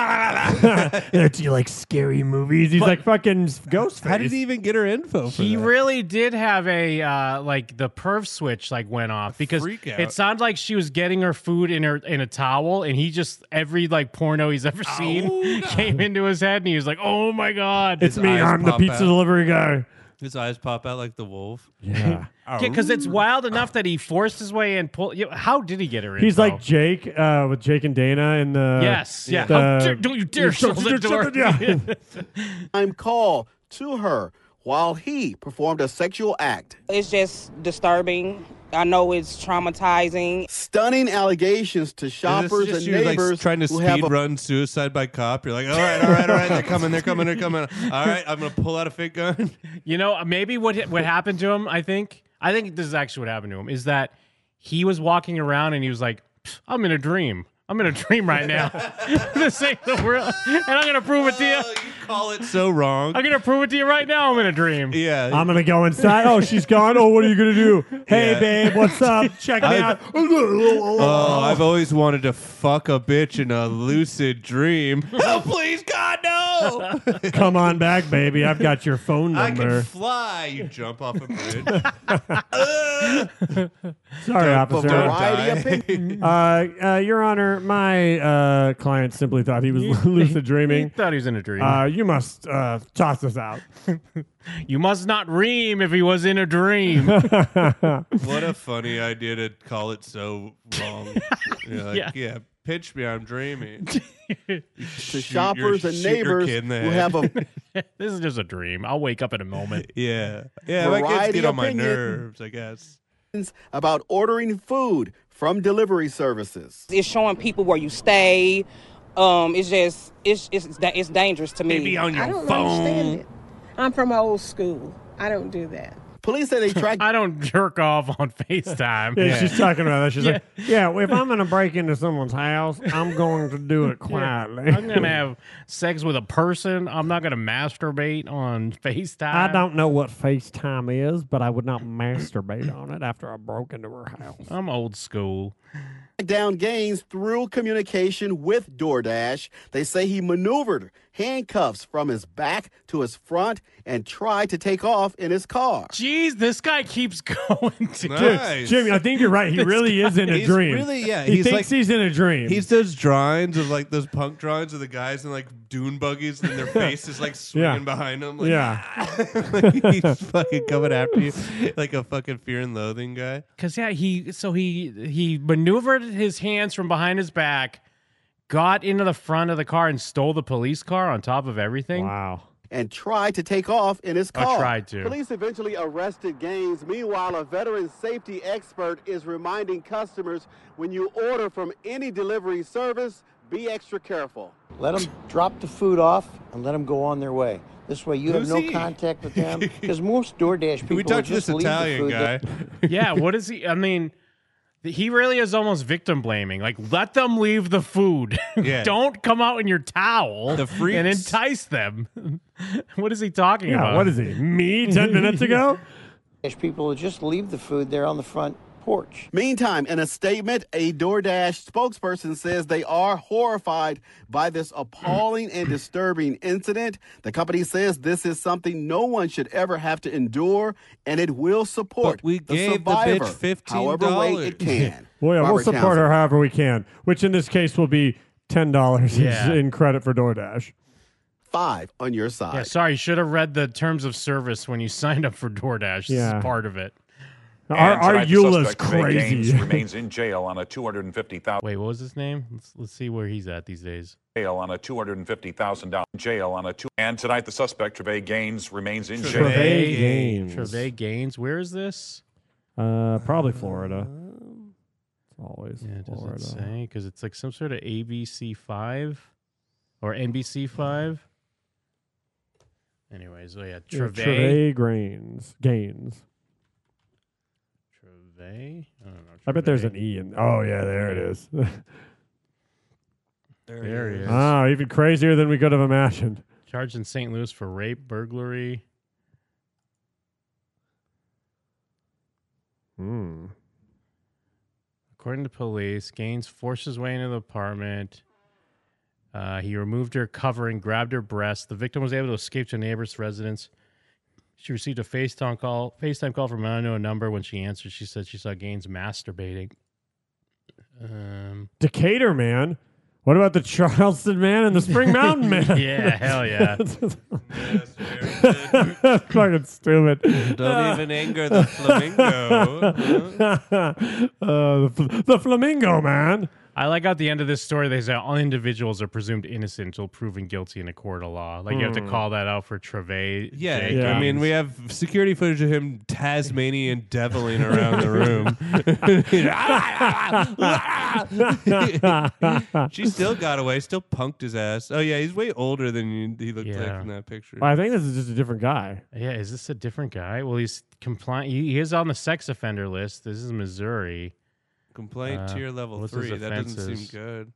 Do you like scary movies? He's like fucking Ghostface. How did he even get her info for He that? really did have a the perv switch like went off because freak out. it sounds like she was getting her food in a towel, and he just every like porno he's ever seen came into his head, and he was like, "Oh my god, It's me. I'm the pizza delivery guy. His eyes pop out like the wolf. Yeah. Because it's wild enough that he forced his way and pulled. How did he get her in? He's like Jake with Jake and Dana in the Yes, yeah. How dare- don't you dare shut the door. Yeah. I'm called to her while he performed a sexual act. It's just disturbing. I know it's traumatizing. Stunning allegations to shoppers Is this and just you, neighbors like, trying to who have speed a run suicide by cop. You're like, all right, they're coming. All right, I'm gonna pull out a fake gun. You know, maybe what happened to him, I think this is actually what happened to him, is that he was walking around and he was like, I'm in a dream. I'm in a dream right now. This ain't the world. And I'm going to prove it to you. You call it so wrong. I'm going to prove it to you right now. I'm in a dream. Yeah. I'm gonna go inside. Oh, she's gone. Oh, what are you gonna do? Hey, Yeah. babe, what's up? Check me out. Oh, I've always wanted to fuck a bitch in a lucid dream. Oh, please, God, no! Come on back, baby. I've got your phone I number. can fly. You jump off a bridge. Sorry, officer. variety of Your Honor, my client simply thought he was lucid He dreaming. thought he was in a dream. You must toss this out. You must not ream if he was in a dream. What a funny idea to call it so wrong. You're like, yeah, pitch me, I'm dreaming. to shoppers and neighbors who have a This is just a dream. I'll wake up in a moment. Yeah, my kids variety get on my opinion. nerves, I guess. about ordering food from delivery services. It's showing people where you stay. It's dangerous to me. Maybe on your I don't phone. understand it. I'm from old school. I don't do that. Police say they tracked. I don't jerk off on FaceTime. Yeah, she's talking about that. She's like, yeah, if I'm going to break into someone's house, I'm going to do it quietly. I'm going to have sex with a person. I'm not going to masturbate on FaceTime. I don't know what FaceTime is, but I would not masturbate on it after I broke into her house. I'm old school. Down Gaines through communication with DoorDash. They say he maneuvered handcuffs from his back to his front and tried to take off in his car. Jeez, this guy keeps going. Dude. Nice. Jimmy, I think you're right. He really is in a He's dream. really, yeah, He he's thinks like- he's in a dream. He's those drawings of like those punk drawings of the guys in like dune buggies and their face is like swinging Yeah. behind them. Like, Yeah. he's fucking coming after you like a fucking Fear and Loathing guy. Because he maneuvered his hands from behind his back, got into the front of the car, and stole the police car on top of everything. Wow. And tried to take off in his car. tried to. Police eventually arrested Gaines. Meanwhile, a veteran safety expert is reminding customers when you order from any delivery service, be extra careful. Let them drop the food off and let them go on their way. This way you Who's have no he? contact with them. Because most DoorDash people We talked to just this leave the Italian food guy. there. Yeah, what is he? I mean, he really is almost victim blaming. Like, let them leave the food. Yeah. Don't come out in your towel The freaks. and entice them. What is he talking Yeah, about? what is he? Me 10 minutes ago? DoorDash people will just leave the food there on the front porch. Meantime, in a statement, a DoorDash spokesperson says they are horrified by this appalling and disturbing incident. The company says this is something no one should ever have to endure, and it will support we the gave the survivor bitch $15. however way it can. Well, yeah, we'll Robert support Townsend. her however we can, which in this case will be $10 Yeah. in credit for DoorDash. 5 on your side. Yeah, sorry, you should have read the terms of service when you signed up for DoorDash. This Yeah. is part of it. Our tonight, the Eula's suspect, Trey crazy. Gaines, remains in jail on a $250,000 Wait, what was his name? Let's see where he's at these days. jail on a $250,000 jail on a two. And tonight, the suspect, Trey Gaines, remains in jail. Trey Gaines. Trey Gaines. Where is this? Probably Florida. It's always Yeah, it Florida. doesn't say because it's like some sort of ABC 5 or NBC 5. Anyways, oh yeah, Yeah, Trevay. Trey Gaines. Trevay? I don't know. I bet there's an E in. Oh yeah, there it is. There he is. Oh, even crazier than we could have imagined. Charged in St. Louis for rape, burglary. According to police, Gaines forced his way into the apartment. He removed her covering, grabbed her breast. The victim was able to escape to a neighbor's residence. She received a FaceTime call from an unknown number. When she answered, she said she saw Gaines masturbating. Decatur man. What about the Charleston man and the Spring Mountain man? Yeah, hell yeah. That's fucking stupid. Don't even anger the flamingo. The flamingo man. I like at the end of this story, they say all individuals are presumed innocent until proven guilty in a court of law. Like, you have to call that out for Trevay. Yeah, J. I mean, Gaines. we have security footage of him Tasmanian deviling around the room. She still got away, still punked his ass. Oh, yeah, he's way older than he looked like in that picture. I think this is just a different guy. Yeah, is this a different guy? Well, he's compliant. He is on the sex offender list. This is Missouri. Complaint tier level what's his 3. That doesn't seem offenses? good.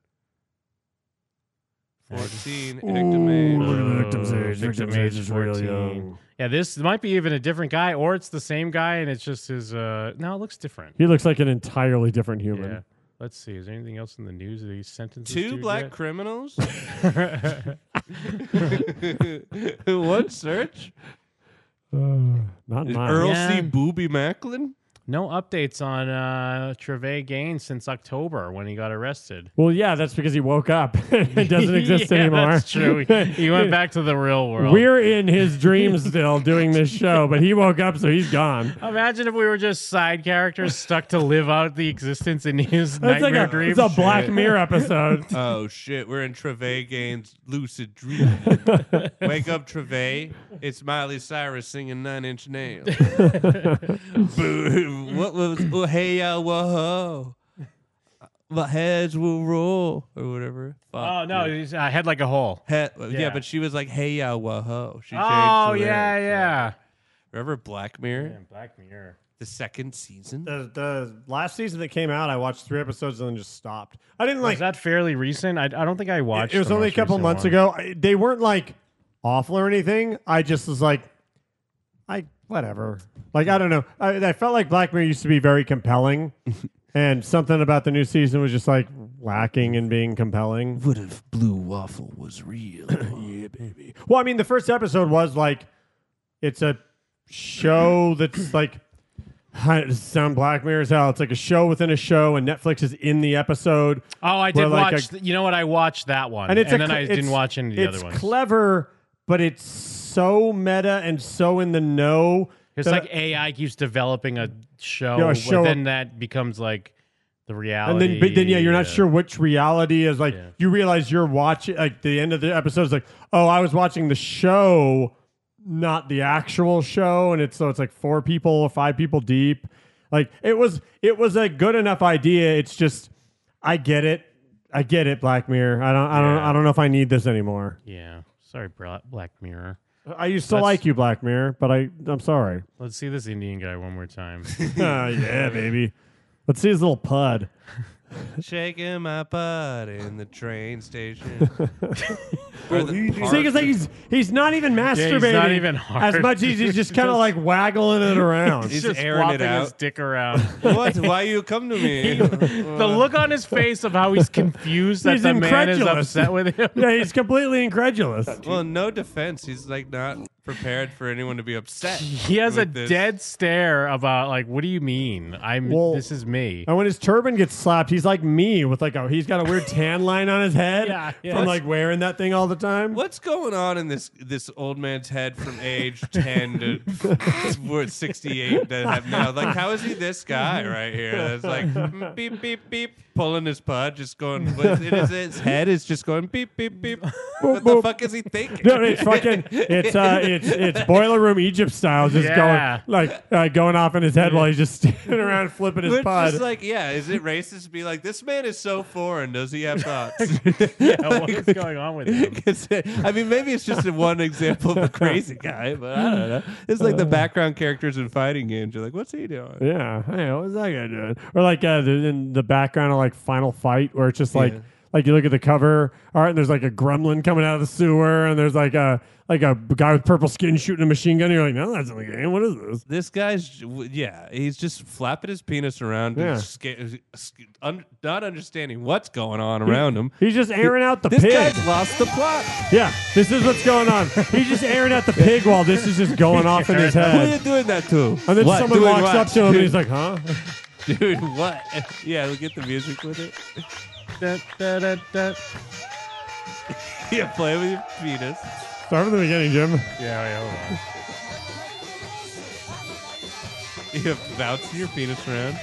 14, victim age. Look at the victim's age. Victim Victim's age age is real 14. young. Yeah, this might be even a different guy, or it's the same guy, and it's just his. No, it looks different. He looks like an entirely different human. Yeah. Let's see. Is there anything else in the news of these sentences? 2 dude, black yet? criminals? What search? Not Is mine. Earl C. Booby Macklin? No updates on Trevay Gaines since October when he got arrested. Well, yeah, that's because he woke up. It doesn't exist Yeah, anymore. That's true. He went back to the real world. We're in his dreams still doing this show, but he woke up, so he's gone. Imagine if we were just side characters stuck to live out the existence in his That's nightmare like dreams. it's a Black Mirror episode. Oh, shit. We're in Trevay Gaines' lucid dream. Wake up, Trevay. It's Miley Cyrus singing 9 Inch Nails. What was, oh, hey, whoa. My heads will roll, or whatever. Fuck, Oh, no, yeah. he's head like a hole. Yeah, Yeah. but she was like, hey, whoa. She changed Oh, the yeah, lyrics. yeah. Remember Black Mirror? Man, Black Mirror. The second season? The last season that came out, I watched 3 episodes and then just stopped. I didn't like. Was that fairly recent? I don't think I watched It was the only a most couple recent months one. ago. They weren't like awful or anything. I just was like, whatever. Like, I don't know. I felt like Black Mirror used to be very compelling, and something about the new season was just like lacking in being compelling. What if Blue Waffle was real? Yeah, baby. Well, I mean, the first episode was like, it's a show that's like, sound Black Mirror as hell. It's like a show within a show, and Netflix is in the episode. Oh, I did where, like, watch. You know what? I watched that one, and then I didn't watch any of the other It's ones. clever, but it's so meta and so in the know. It's that like AI keeps developing a show, Yeah, a show- but then that becomes like the reality. And then, but then, yeah, you're not sure which reality is. Like, you realize you're watching. Like, the end of the episode is like, oh, I was watching the show, not the actual show, and it's like 4 people or 5 people deep. Like, it was a good enough idea. It's just, I get it, Black Mirror. I don't know if I need this anymore. Yeah, sorry, Black Mirror. I used to like you, Black Mirror, but I'm sorry. Let's see this Indian guy one more time. Yeah, baby. Let's see his little pud. Shaking my butt in the train station. Or the See, park. because like he's not even masturbating not even hard. as much as he's just kind of like waggling it around. He's just airing it flopping out. his dick around. What? Why you come to me? The look on his face of how he's confused that He's the man is incredulous. upset with him. Yeah, he's completely incredulous. Well, no defense. He's like not prepared for anyone to be upset. He has a with this. dead stare about like, what do you mean? This is me. And when his turban gets slapped, he's like me with like he's got a weird tan line on his head Yeah. from like wearing that thing all the time. What's going on in this old man's head from age 10 to 68 that have now? Like, how is he this guy right here? That's like beep beep beep, pulling his pud, just going. His head is just going beep beep beep. What the fuck is he thinking? No, it's fucking it's Boiler Room Egypt style, just Yeah. going like going off in his head while he's just standing around flipping his But pod. just like, yeah, is it racist to be like, this man is so foreign? Does he have thoughts? Yeah, what is going on with him? I mean, maybe it's just one example of a crazy guy, but I don't know. It's like the background characters in fighting games. You're like, what's he doing? Yeah, hey, what's that guy doing? Or like in the background of like Final Fight, where it's just like you look at the cover art and there's like a gremlin coming out of the sewer, and there's like a guy with purple skin shooting a machine gun. And you're like, no, that's in the game. What is this? This guy's, he's just flapping his penis around, and not understanding what's going on around him. He's just airing out the this pig. This guy's lost the plot. Yeah, this is what's going on. He's just airing out the pig while this is just going off in his Who are you head. doing that to? And then What? someone Doing walks what? up to him and he's like, huh? Dude, what? Yeah, we'll get the music with it. Yeah, play with your penis. Start from the beginning, Jim. Yeah, hold on. You bouncing your penis around.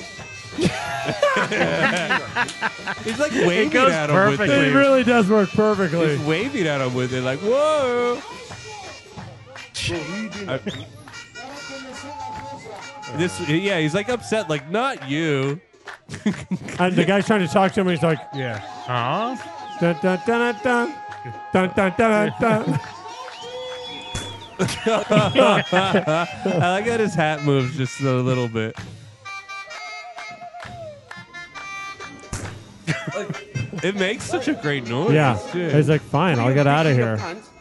He's like waving goes at him with perfectly. It really does work perfectly. He's waving at him with it, like, whoa. He's like upset, like, not you. And the guy's trying to talk to him, and he's like, Yeah. Huh? dun dun dun dun dun dun dun dun. I like that his hat moves just a little bit. It makes such a great noise. Yeah, too. he's like, fine, I'll get out of here.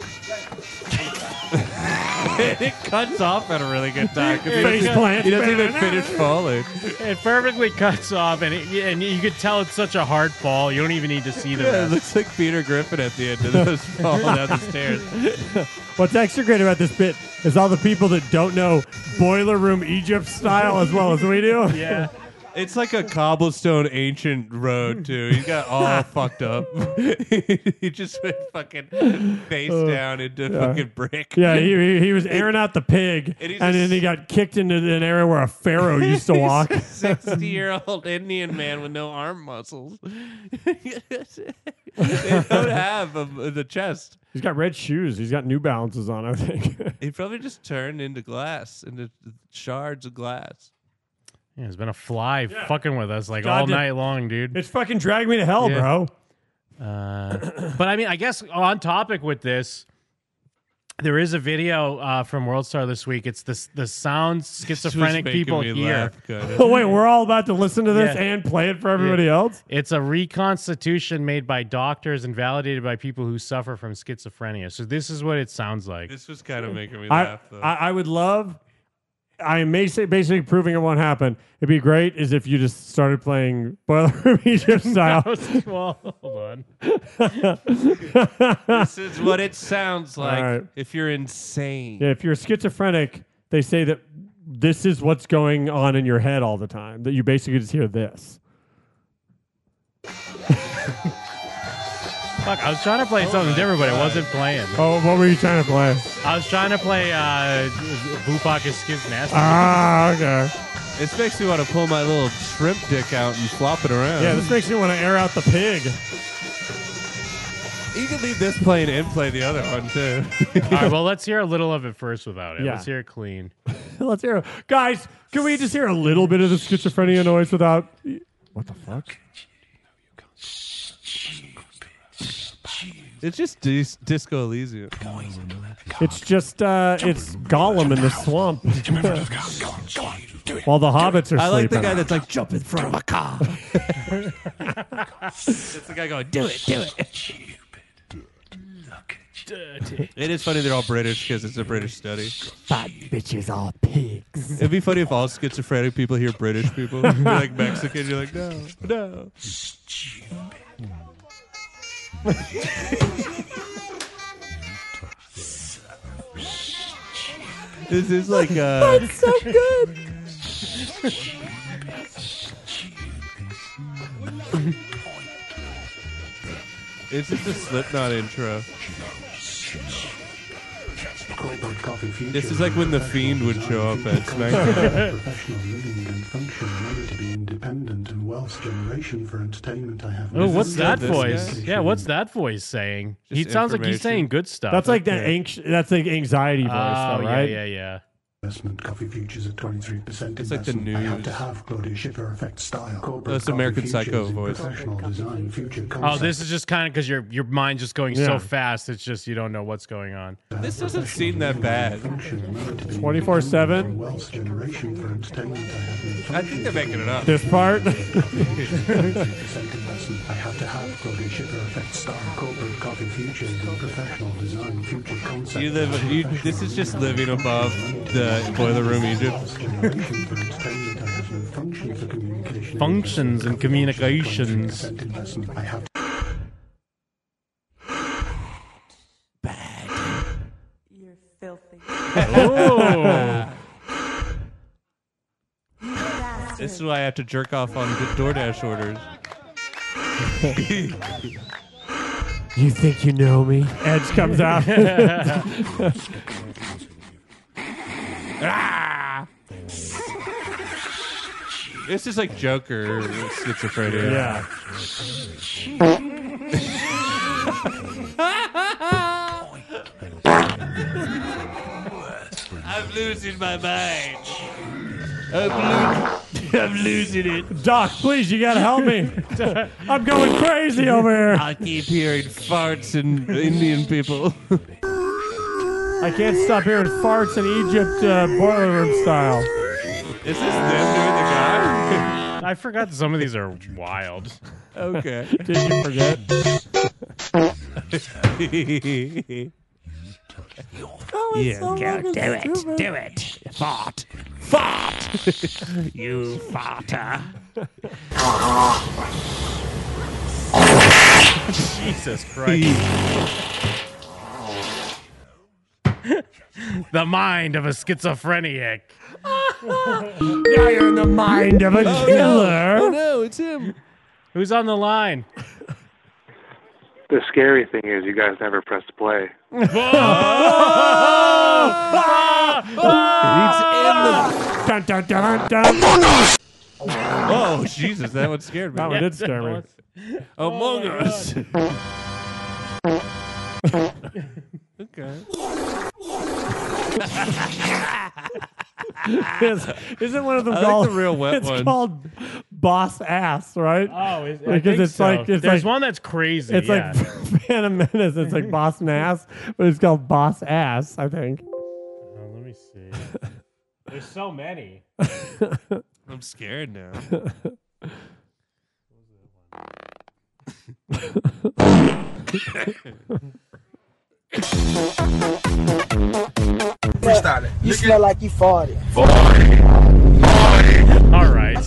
It cuts off at a really good time. Face plant. He doesn't even finish falling. It perfectly cuts off, and you could tell it's such a hard fall. You don't even need to see the Yeah, it rest. looks like Peter Griffin at the end of those falling down the stairs. What's extra great about this bit is all the people that don't know Boiler Room Egypt style as well as we do. Yeah. It's like a cobblestone ancient road, too. He got all fucked up. He just went fucking face down into fucking brick. Yeah, he was airing out the pig, And he's and then he got kicked into an area where a pharaoh used to walk. He's a 60-year-old Indian man with no arm muscles. They don't have the chest. He's got red shoes. He's got New Balances on, I think. He probably just turned into glass, into shards of glass. Yeah, there's been a fly fucking with us like God all damn- night long, dude. It's fucking dragged me to hell, Yeah. bro. But I mean, I guess on topic with this, there is a video from World Star this week. It's the sound schizophrenic making people me hear. laugh, kinda. Oh, wait, we're all about to listen to this Yeah. and play it for everybody else? It's a reconstitution made by doctors and validated by people who suffer from schizophrenia. So this is what it sounds like. This was kind of making me I, laugh, though. I would love. I am basically proving it won't happen. It'd be great is if you just started playing Boiler Room Egypt style. Well, hold on. This is what it sounds like All right. if you're insane. Yeah, if you're schizophrenic, they say that this is what's going on in your head all the time. That you basically just hear this. Fuck, I was trying to play something different, but it wasn't playing. Oh, what were you trying to play? I was trying to play Bupak is Skiz Nasty. Ah, okay. This makes me want to pull my little shrimp dick out and flop it around. Yeah, this makes me want to air out the pig. You can leave this playing and play the other one, too. All right, well, let's hear a little of it first without it. Yeah. Let's hear it clean. Let's hear it. Guys, can we just hear a little bit of the schizophrenia noise without... What the fuck? It's just Disco Elysium. It's just, it's Gollum in the swamp. While the hobbits are I like the sleeping. guy that's like, jump in front of a car. That's the guy going, do it, do it. It is funny they're all British because it's a British study. Fat bitches are pigs. It'd be funny if all schizophrenic people hear British people. You're like Mexican, you're like, no, no. This is like That's so good. It's just a Slipknot intro. This is like when the Fiend would show up at SmackDown. Professional living and function ready to be independent and wealth generation for entertainment. I have. Oh, what's that this voice? guy? Yeah, what's that voice saying? Just He sounds like he's information. saying good stuff. That's like that's like anxiety voice, Oh, though, right? yeah. Investment coffee futures at 23%. It's like the investment. I have news. to have Claudia Schiffer effect style. Corporate That's coffee American futures Psycho in voice. Professional design, future Oh, concept. this is just kind of because your mind's just going Yeah. so fast. It's just you don't know what's going on. This doesn't seem that bad. 24/7. Wealth generation for entertainment. I think they're making it up. This part. 23% investment. I have to have Claudia Schiffer effect style. Corporate coffee futures in professional design, future concept. This is just living above the boiler room Egypt. Functions and communications. I have You're filthy. Oh. This is why I have to jerk off on DoorDash orders. You think you know me? Edge comes out. Ah! This is like Joker schizophrenia. Yeah. I'm losing my mind. I'm losing it. Doc, please, you gotta help me. I'm going crazy over here. I keep hearing farts and Indian people. I can't stop hearing farts in Egypt boiler room style. Is this them doing the guy? I forgot some of these are wild. Okay. Did you forget? You go do it. Do it. Fart. Fart. You farter. Jesus Christ. The mind of a schizophrenic. Now you're in the mind of a killer. Oh no, it's him. Who's on the line? The scary thing is you guys never pressed play. He's in Dun, dun, dun, dun. Oh, Jesus, that one scared me. That one did scare me. Among Us. Okay. Isn't one of them I like called the real wet it's one. called Boss Ass, right? Oh, I because think it's so. like it's There's like, one that's crazy. It's yeah. like Phantom Menace. It's like Boss Nass, but it's called Boss Ass, I think. Oh, let me see. There's so many. I'm scared now. Freestyle it. You smell like you farted. All right.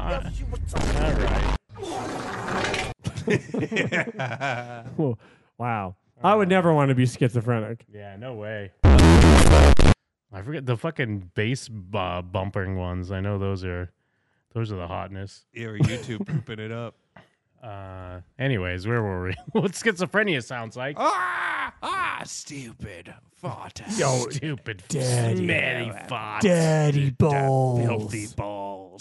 All right. Wow. I would never want to be schizophrenic. Yeah, no way. I forget the fucking bass bumping ones. I know those are the hotness. Yeah, or YouTube pooping it up. Anyways, where were we? What schizophrenia sounds like? Stupid farter. Yo, Stupid, daddy, smelly fart. Daddy balls. Filthy balls.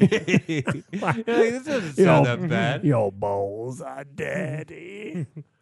This doesn't sound that bad. Your balls are daddy.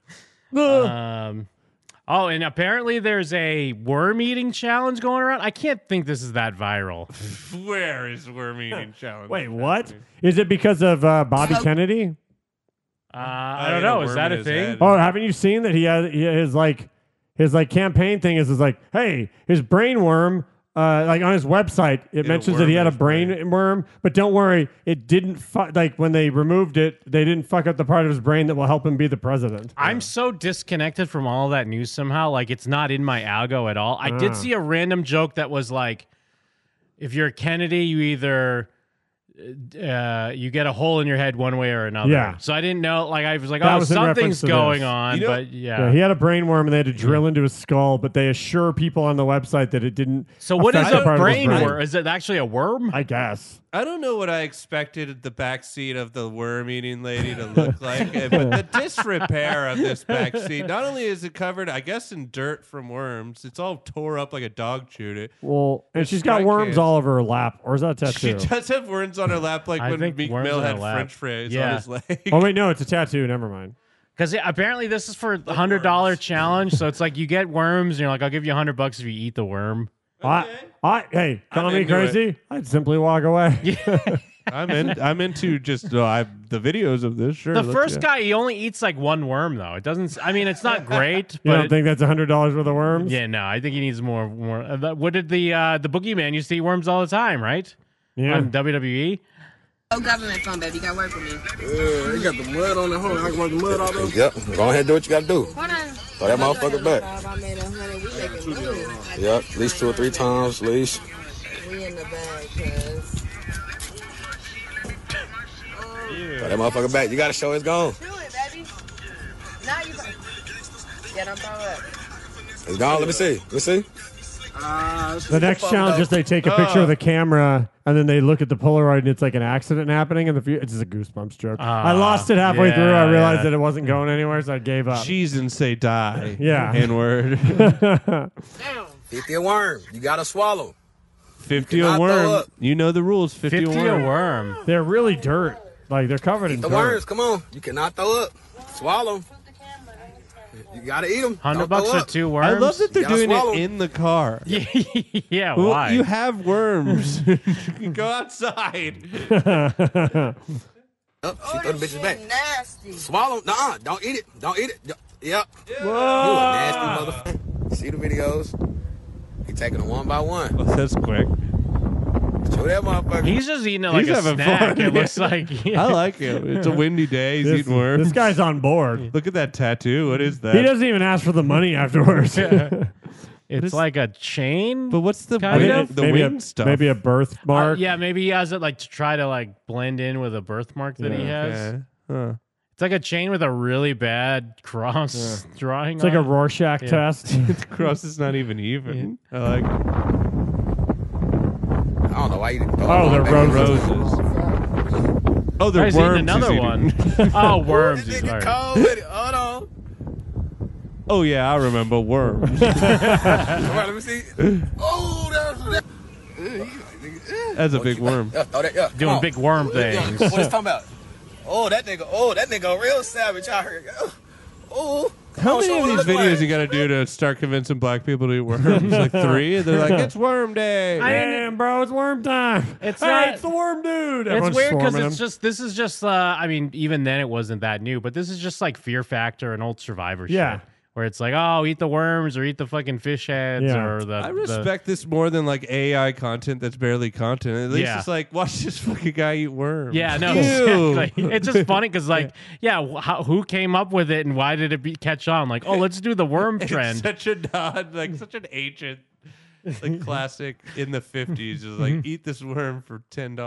Oh, and apparently there's a worm eating challenge going around. I can't think this is that viral. Where is worm eating challenge? Wait, what? Is it because of Bobby Kennedy? I don't know. Is that a thing? Oh, haven't you seen that he has his campaign thing is like, hey, his brain worm like on his website, it mentions that he had a brain worm, but don't worry, it didn't like when they removed it, they didn't fuck up the part of his brain that will help him be the president. I'm so disconnected from all that news somehow. Like, it's not in my algo at all. I did see a random joke that was like, if you're a Kennedy, you either you get a hole in your head one way or another. Yeah. So I didn't know. Like, I was like, That oh, was in reference something's to going this. on. You know- but yeah. He had a brain worm and they had to drill into his skull, but they assure people on the website that it didn't. So what is affect a the part of his brain worm? Is it actually a worm? I guess. I don't know what I expected the backseat of the worm-eating lady to look like, but the disrepair of this backseat, not only is it covered, I guess, in dirt from worms, it's all tore up like a dog chewed it. Well, and There's she's got strike worms kids. all over her lap, or is that a She tattoo? does have worms on her lap, like I when think Meek worms Mill on her had lap. French fries Yeah. on his leg. Oh wait, no, it's a tattoo. Never mind. Because apparently this is for the $100 challenge. So it's like you get worms, and you're like, I'll give you $100 if you eat the worm. Hey, call I'm me into crazy. I'd simply walk away. I'm into just the videos of this. Sure, The let's first go. guy, he only eats like one worm, though. It doesn't. I mean, it's not great. You but don't think that's $100 worth of worms? Yeah, no. I think he needs more. What did the boogeyman used to eat worms all the time, right? Yeah. On WWE. Oh, government phone, baby. You got work for me. You got the mud on the hole. I can work the mud out of it. Yep. Go ahead and do what you got to do. Hold on. Throw that motherfucker back. I made 100. We making moves. Yep. At least 2 or 3 times, at least. We in the bag, cuz. Throw that motherfucker back. You got to show it's gone. Do it, baby. Now you. Yeah, don't throw it. It's gone. Let me see. Let me see. The next challenge is they take a picture of the camera and then they look at the Polaroid and it's like an accident happening in the future. It's just a Goosebumps joke. I lost it halfway through. I realized that it wasn't going anywhere, so I gave up. Cheese and say die. Yeah. N-word. 50 a worm. You got to swallow. 50 a cannot throw worm. up. You know the rules. 50 a worm. They're really dirt. Like they're covered in The dirt. worms. Come on. You cannot throw up. Swallow. You got to eat them. $100 for 2 worms. I love that they're You gotta doing swallow. it in the car. Yeah, Well, why? You have worms. You can go outside. Up. She throw the bitches back. Nasty. Swallow. Nuh-uh. Don't eat it. Don't eat it. Yep. Whoa. You a nasty motherfucker. See the videos? He taking them one by one. Oh, that's quick. Show that motherfucker. He's just eating it like He's a having snack. fun. It looks like. I like him. It's a windy day. He's eating worms. This guy's on board. Look at that tattoo. What is that? He doesn't even ask for the money afterwards. It's like a chain. But what's the kind wing, of? the maybe wing a, stuff? Maybe a birthmark. Yeah, maybe he has it like to try to like blend in with a birthmark that he has. Okay. Huh. It's like a chain with a really bad cross drawing. It's like a on it. Rorschach Yeah. test. The cross is not even even. I like it. I don't know why you didn't throw Oh, them they're all back. Roses. Oh, Oh, they're he's eating worms. another he's one. eating. Oh, worms. This He's nigga sorry. cold with it. Hold on. Oh yeah, I remember worms. Come on, let me see. Oh, that's That's a big worm. Yeah, throw that, yeah. Come Doing on. big worm Yeah, things. what is talking about? Oh, that nigga real savage out here. Oh. How Oh, many show of what it these look videos like. you got to do to start convincing black people to eat worms? Like 3? They're like, it's worm day. Damn, bro, it's worm time. It's Hey, not- it's the worm dude. It's Everyone's weird because swarming it's him. just this is just I mean even then it wasn't that new, but this is just like Fear Factor and old Survivor Yeah. shit. Where it's like, oh, eat the worms or eat the fucking fish heads Yeah. or the. I respect this more than like AI content that's barely content. At least Yeah. it's like, watch this fucking guy eat worms. Yeah, no, Ew. exactly. It's just funny because, like, who came up with it and why did it catch on? Like, oh, let's do the worm It's trend. such a nod, like such an ancient, like classic in the 50s. Is like, eat this worm for $10.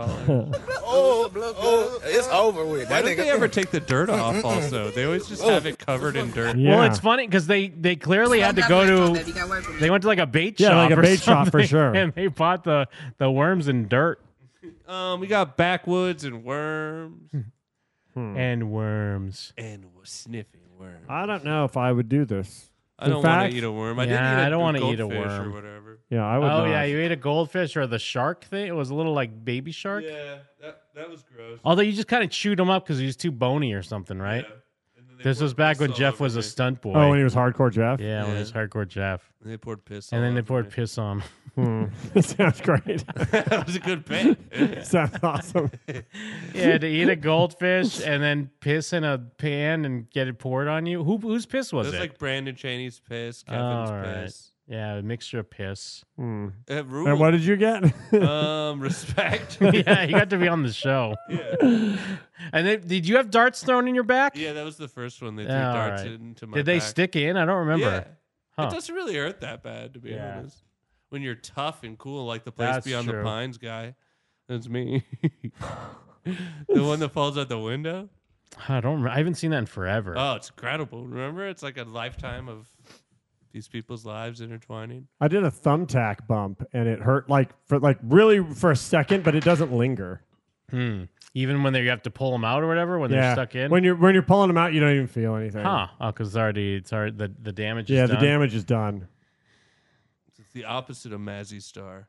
Oh, it's over with. Why That don't they nigga- ever take the dirt off? Also, they always just have it covered in dirt. Well, it's funny because they clearly had to go to. They went to like a bait shop. Yeah, like a or bait shop for something, sure. And they bought the worms in dirt. We got backwoods and worms And worms. and sniffing worms. I don't know if I would do this. I In don't want fact- to eat a worm. Yeah, I don't want wanna to eat a worm. or whatever. Yeah, I would. Oh not. yeah, you ate a goldfish or the shark thing. It was a little like baby shark. Yeah, that was gross. Although you just kind of chewed him up because he was too bony or something, right? This was back when Jeff was a stunt boy. Oh, when he was hardcore Jeff. Yeah, when he was hardcore Jeff. They poured piss. And all then they over poured me. piss on. Sounds great. That was a good bit. Sounds awesome. Yeah, to eat a goldfish and then piss in a pan and get it poured on you. Whose piss was It was it? like Brandon Cheney's piss, Kevin's all right. piss. Yeah, a mixture of piss. And what did you get? Respect. Yeah, you got to be on the show. Yeah. And then, did you have darts thrown in your back? Yeah, that was the first one. They threw Yeah, darts alright. into my Did they back. stick in? I don't remember. Yeah. Huh. It doesn't really hurt that bad, to be Yeah. honest. When you're tough and cool, like the place That's beyond true. the pines guy. That's me. The one that falls out the window. I don't remember. I haven't seen that in forever. Oh, it's incredible. Remember? It's like a lifetime of these people's lives intertwining. I did a thumbtack bump and it hurt really for a second, but it doesn't linger. Even when you have to pull them out or whatever, when they're stuck in. When you're pulling them out, you don't even feel anything. Huh? Oh, because it's already the damage. Yeah, is the done. damage is done. It's the opposite of Mazzy Star.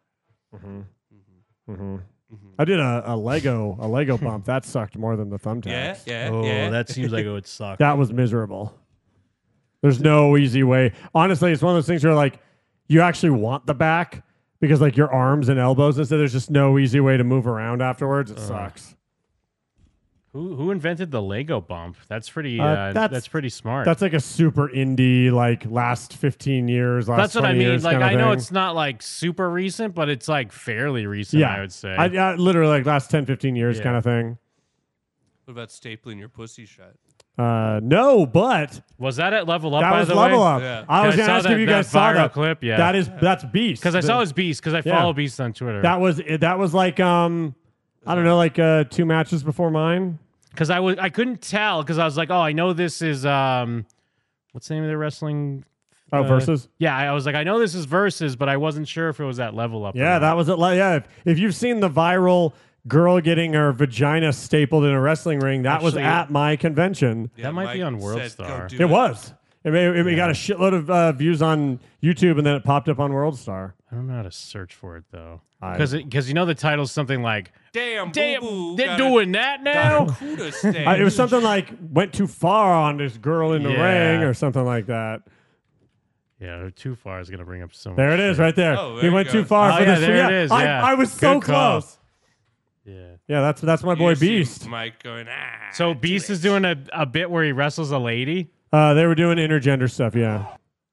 I did a Lego bump. That sucked more than the thumbtacks. Oh, that seems like it would suck. That was miserable. There's no easy way. Honestly, it's one of those things where like you actually want the back because like your arms and elbows and stuff. There's just no easy way to move around afterwards. It sucks. Who invented the Lego bump? That's pretty. That's pretty smart. That's like a super indie, like last 15 years. Last That's what I 20 mean. years Like kind of I know thing. it's not like super recent, but it's like fairly recent. I would say. I literally like last 10, 15 years Yeah. kind of thing. What about stapling your pussy shut? No, but was that at Level Up? that by was the Level way? Up. Yeah. I was I going to saw ask if you that guys saw viral that clip. Yeah, that's Beast because I saw his Beast because I Yeah. follow Beast on Twitter. That was like I don't know, like 2 matches before mine. Because I couldn't tell because I was like, oh, I know this is what's the name of the wrestling? Versus? Yeah, I was like, I know this is Versus, but I wasn't sure if it was at Level Up. or Yeah, not. that was it. Yeah, if you've seen the viral girl getting her vagina stapled in a wrestling ring, that was Actually, at my convention. That might be on World said, "Go Star. do It was. It got a shitload of views on YouTube, and then it popped up on World Star. I don't know how to search for it though, I- because you know the title's something like Damn, "Damn, boo-boo, they're got a- doing that now." got a CUDA stage. It was something like went too far on this girl in the Yeah. ring, or something like that. Yeah, too far is gonna bring up so much. There it is, shit. right there. Oh, there he you went go. too far Oh, for yeah, this. there it is, yeah. I was so Good call. close. Yeah. Yeah, that's my boy You see Beast. Mike going, So Beast is doing a bit where he wrestles a lady. They were doing intergender stuff. Yeah.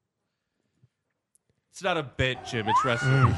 It's not a bit, Jim. It's wrestling.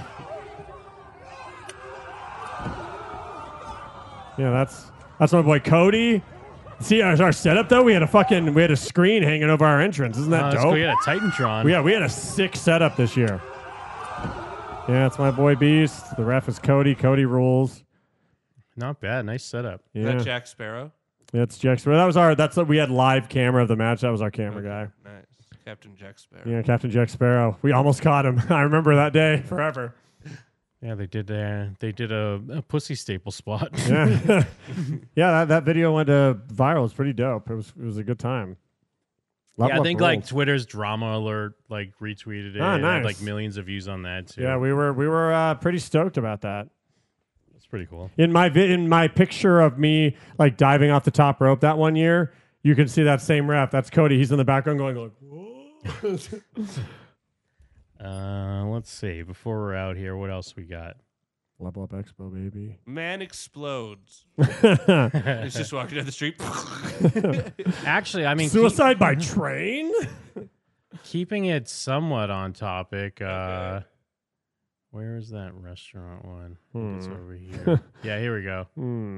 Yeah, that's my boy Cody. See our setup though. We had a screen hanging over our entrance. Isn't that That's dope? cool. We had a Titantron. Yeah, we had a sick setup this year. Yeah, it's my boy Beast. The ref is Cody. Cody rules. Not bad. Nice setup. Is Yeah, that Jack Sparrow? yeah, it's Jack Sparrow. That's what we had live camera of the match. That was our camera guy. Nice. Captain Jack Sparrow. Yeah, Captain Jack Sparrow. We almost caught him. I remember that day forever. Yeah, they did a pussy staple spot. Yeah, yeah. That video went viral. It was pretty dope. It was a good time. Yeah, I think like rules. Twitter's Drama Alert like retweeted it. Ah, It had, nice. like millions of views on that too. Yeah, we were pretty stoked about that. That's pretty cool. In my picture of me like diving off the top rope that one year, you can see that same ref. That's Cody. He's in the background going like, whoa. Let's see. Before we're out here, what else we got? Level Up Expo, baby. Man explodes. It's just walking down the street. Actually, I mean, Suicide by train? keeping it somewhat on topic. Where is that restaurant one? I think it's over here. Yeah, here we go.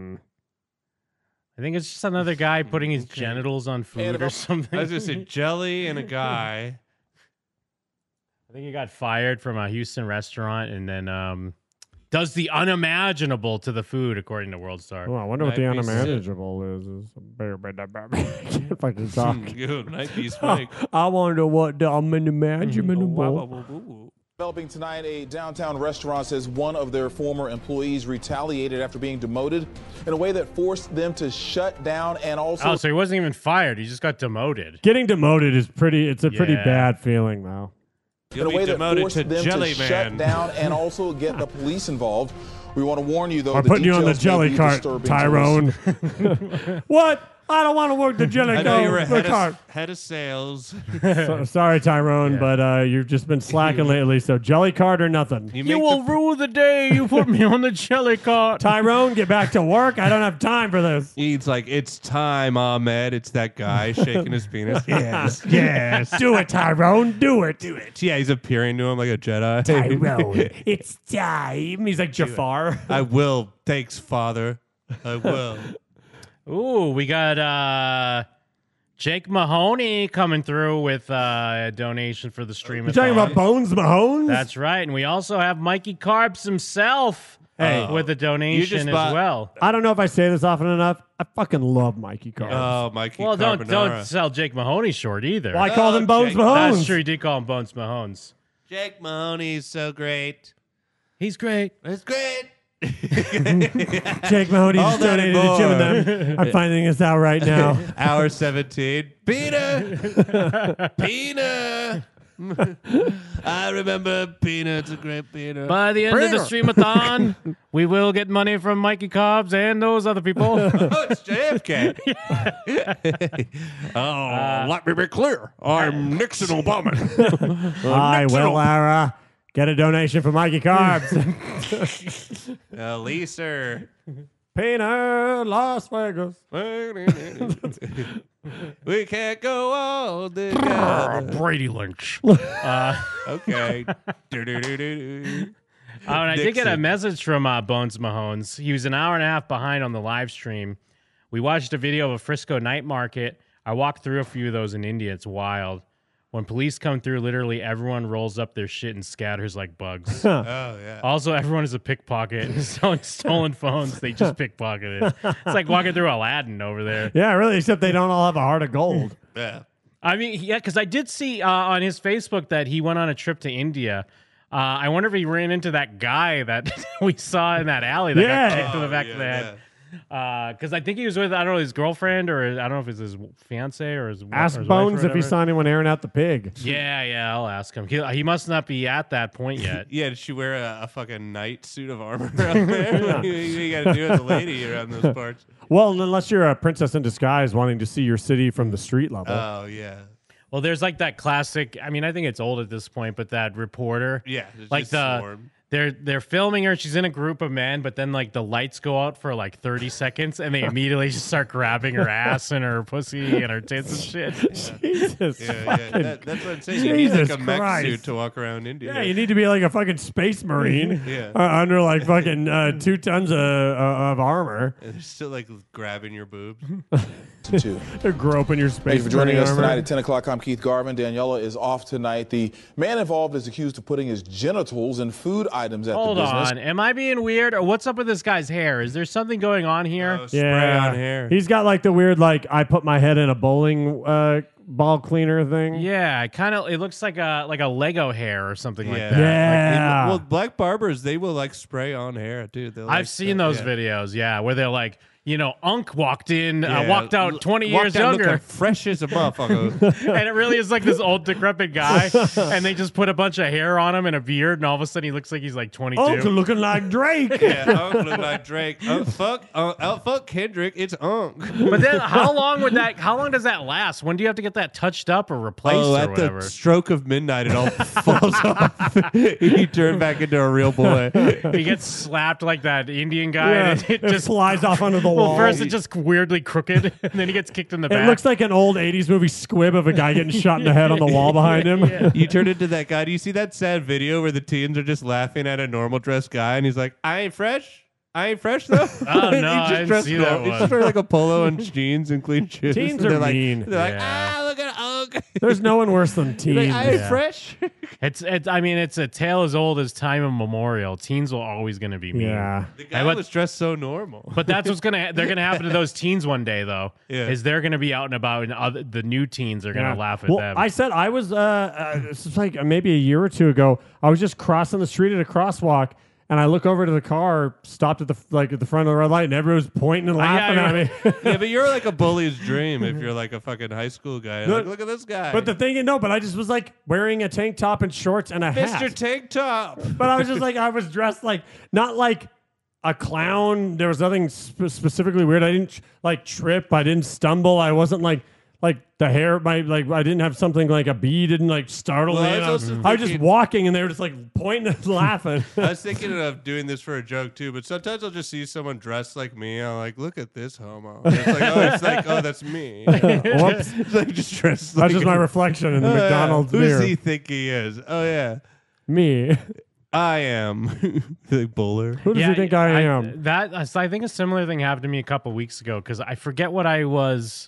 I think it's just another guy putting his genitals on food or something. I was going to say jelly and a guy. I think he got fired from a Houston restaurant and then does the unimaginable to the food, according to World Star. Oh, I wonder what the Night Beast. unimaginable is. I can't fucking talk. Good. Night Beast Mike. I wonder what the unimaginable. Developing tonight, a downtown restaurant says one of their former employees retaliated after being demoted in a way that forced them to shut down and also... Oh, so he wasn't even fired. He just got demoted. Getting demoted is it's a pretty Yeah. bad feeling, though. in a way that forced them to shut down and also get the police involved. We want to warn you, though, I'm the putting you on the details may jelly be cart, disturbing to Tyrone. listen. What? I don't want to work the jelly I know you were cart. head of sales. Sorry, Tyrone, but you've just been slacking lately. So jelly cart or nothing. You will rue the day you put me on the jelly cart. Tyrone, get back to work. I don't have time for this. He's like, it's time, Ahmed. It's that guy shaking his penis. Yes, yes. Do it, Tyrone. Do it. Do it. Yeah, he's appearing to him like a Jedi. Tyrone, it's time. He's like Jafar. I will. Thanks, Father. I will. Ooh, we got Jake Mahoney coming through with a donation for the stream. You're talking about Bones Mahones? That's right. And we also have Mikey Carbs himself with a donation as well. I don't know if I say this often enough. I fucking love Mikey Carbs. Oh, Mikey Well, Carbonara. don't sell Jake Mahoney short either. Well, I called him Bones Mahones. That's true. He did call him Bones Mahones. Jake Mahoney's so great. He's great. It's great. Jake Mahoney All just that donated and to Jim and more. them. I'm finding this out right now. Hour 17. Peter. Peter. I remember Peter. It's a great Peter. By the end of the streamathon, we will get money from Mikey Cobbs and those other people. Oh, it's JFK. Let me be clear. I'm Nixon Obama. I will, get a donation for Mikey Carbs. Leaser. Peanut, Las Vegas. We can't go all together. Brady Lynch. Okay. And I did get a message from Bones Mahones. He was an hour and a half behind on the live stream. We watched a video of a Frisco night market. I walked through a few of those in India. It's wild. When police come through, literally everyone rolls up their shit and scatters like bugs. Oh, yeah. Also, everyone is a pickpocket and selling stolen phones. They just pickpocket it. It's like walking through Aladdin over there. Yeah, really, except they don't all have a heart of gold. Yeah. I mean, yeah, because I did see on his Facebook that he went on a trip to India. I wonder if he ran into that guy that we saw in that alley that got kicked in the back of the head. Because I think he was with, I don't know, his girlfriend, or I don't know if it's his fiance or his Ask or his Bones wife or if he whatever. saw anyone airing out the pig. Yeah, I'll ask him. He must not be at that point yet. Yeah, did she wear a fucking knight suit of armor out there? What do you got to do as a lady around those parts? Well, unless you're a princess in disguise wanting to see your city from the street level. Oh, yeah. Well, there's like that classic. I mean, I think it's old at this point, but that reporter. Yeah, like just the swarm. they're filming her. She's in a group of men, but then like the lights go out for like 30 seconds, and they immediately just start grabbing her ass and her pussy and her tits and shit. Jesus. Yeah. That's what I'm saying. You need Jesus like a mech Christ. suit to walk around India. Yeah, you need to be like a fucking space marine Yeah. under like fucking 2 tons of armor. And they're still like grabbing your boobs. They're groping your space Thank you for joining marine us armor. tonight at 10 o'clock. I'm Keith Garvin. Daniela is off tonight. The man involved is accused of putting his genitals in food items at Hold the business. on, am I being weird, or what's up with this guy's hair? Is there something going on here? Yeah, he's got like the weird like I put my head in a bowling ball cleaner thing. Yeah, it looks like a Lego hair or something like that. Yeah. Well, black barbers, they will like spray on hair, dude. They'll, like, I've seen those videos, where they're like, Unc walked in, Yeah. walked out 20 years Walked out, looked younger. like fresh as a motherfucker. And it really is like this old decrepit guy, and they just put a bunch of hair on him and a beard, and all of a sudden he looks like he's like 22. Uncle looking like Drake. Yeah, Unc look like Drake. Fuck Kendrick. It's Unc. But then how long does that last? When do you have to get that touched up or replaced or at whatever? the stroke of midnight, it all falls off. He turned back into a real boy. He gets slapped like that Indian guy, Yeah, and it just flies off onto the Well, wall. first it's just weirdly crooked, and then he gets kicked in the back. It looks like an old 80s movie squib of a guy getting shot in the head on the wall behind him. You turn into that guy. Do you see that sad video where the teens are just laughing at a normal dressed guy and he's like, I ain't fresh though. Oh, no, He's I didn't dressed see that normal. He's one. just wearing like a polo and jeans and clean shoes. Teens And are they're mean. Like, they're like, Yeah. look at Unc. There's no one worse than teens. Like, I ain't Yeah. fresh. It's a tale as old as time immemorial. Teens will always going to be mean. Yeah. The guy was dressed so normal. But that's what's they're gonna happen to those teens one day, though. Yeah. Is they're gonna be out and about, and the new teens are gonna laugh at well, them. I said I was this is like maybe a year or two ago. I was just crossing the street at a crosswalk, and I look over to the car, stopped at the front of the red light, and everyone was pointing and laughing at me. Yeah, but you're like a bully's dream if you're like a fucking high school guy. Like, look at this guy. But the thing, but I just was like wearing a tank top and shorts and a hat. Mr. Tank Top. But I was just like, I was dressed like, not like a clown. There was nothing specifically weird. I didn't like trip. I didn't stumble. I wasn't like the hair. I didn't have something like a bee didn't like startle me. I was just walking and they were just like pointing and laughing. I was thinking of doing this for a joke too, but sometimes I'll just see someone dressed like me. I'm like, look at this homo. And it's like, oh, that's me. Whoops. It's like just dressed. That's just my reflection in the McDonald's mirror. Who does he think he is? Oh yeah, me. I am. Like Bowler. Who does he think I am? I think a similar thing happened to me a couple weeks ago because I forget what I was.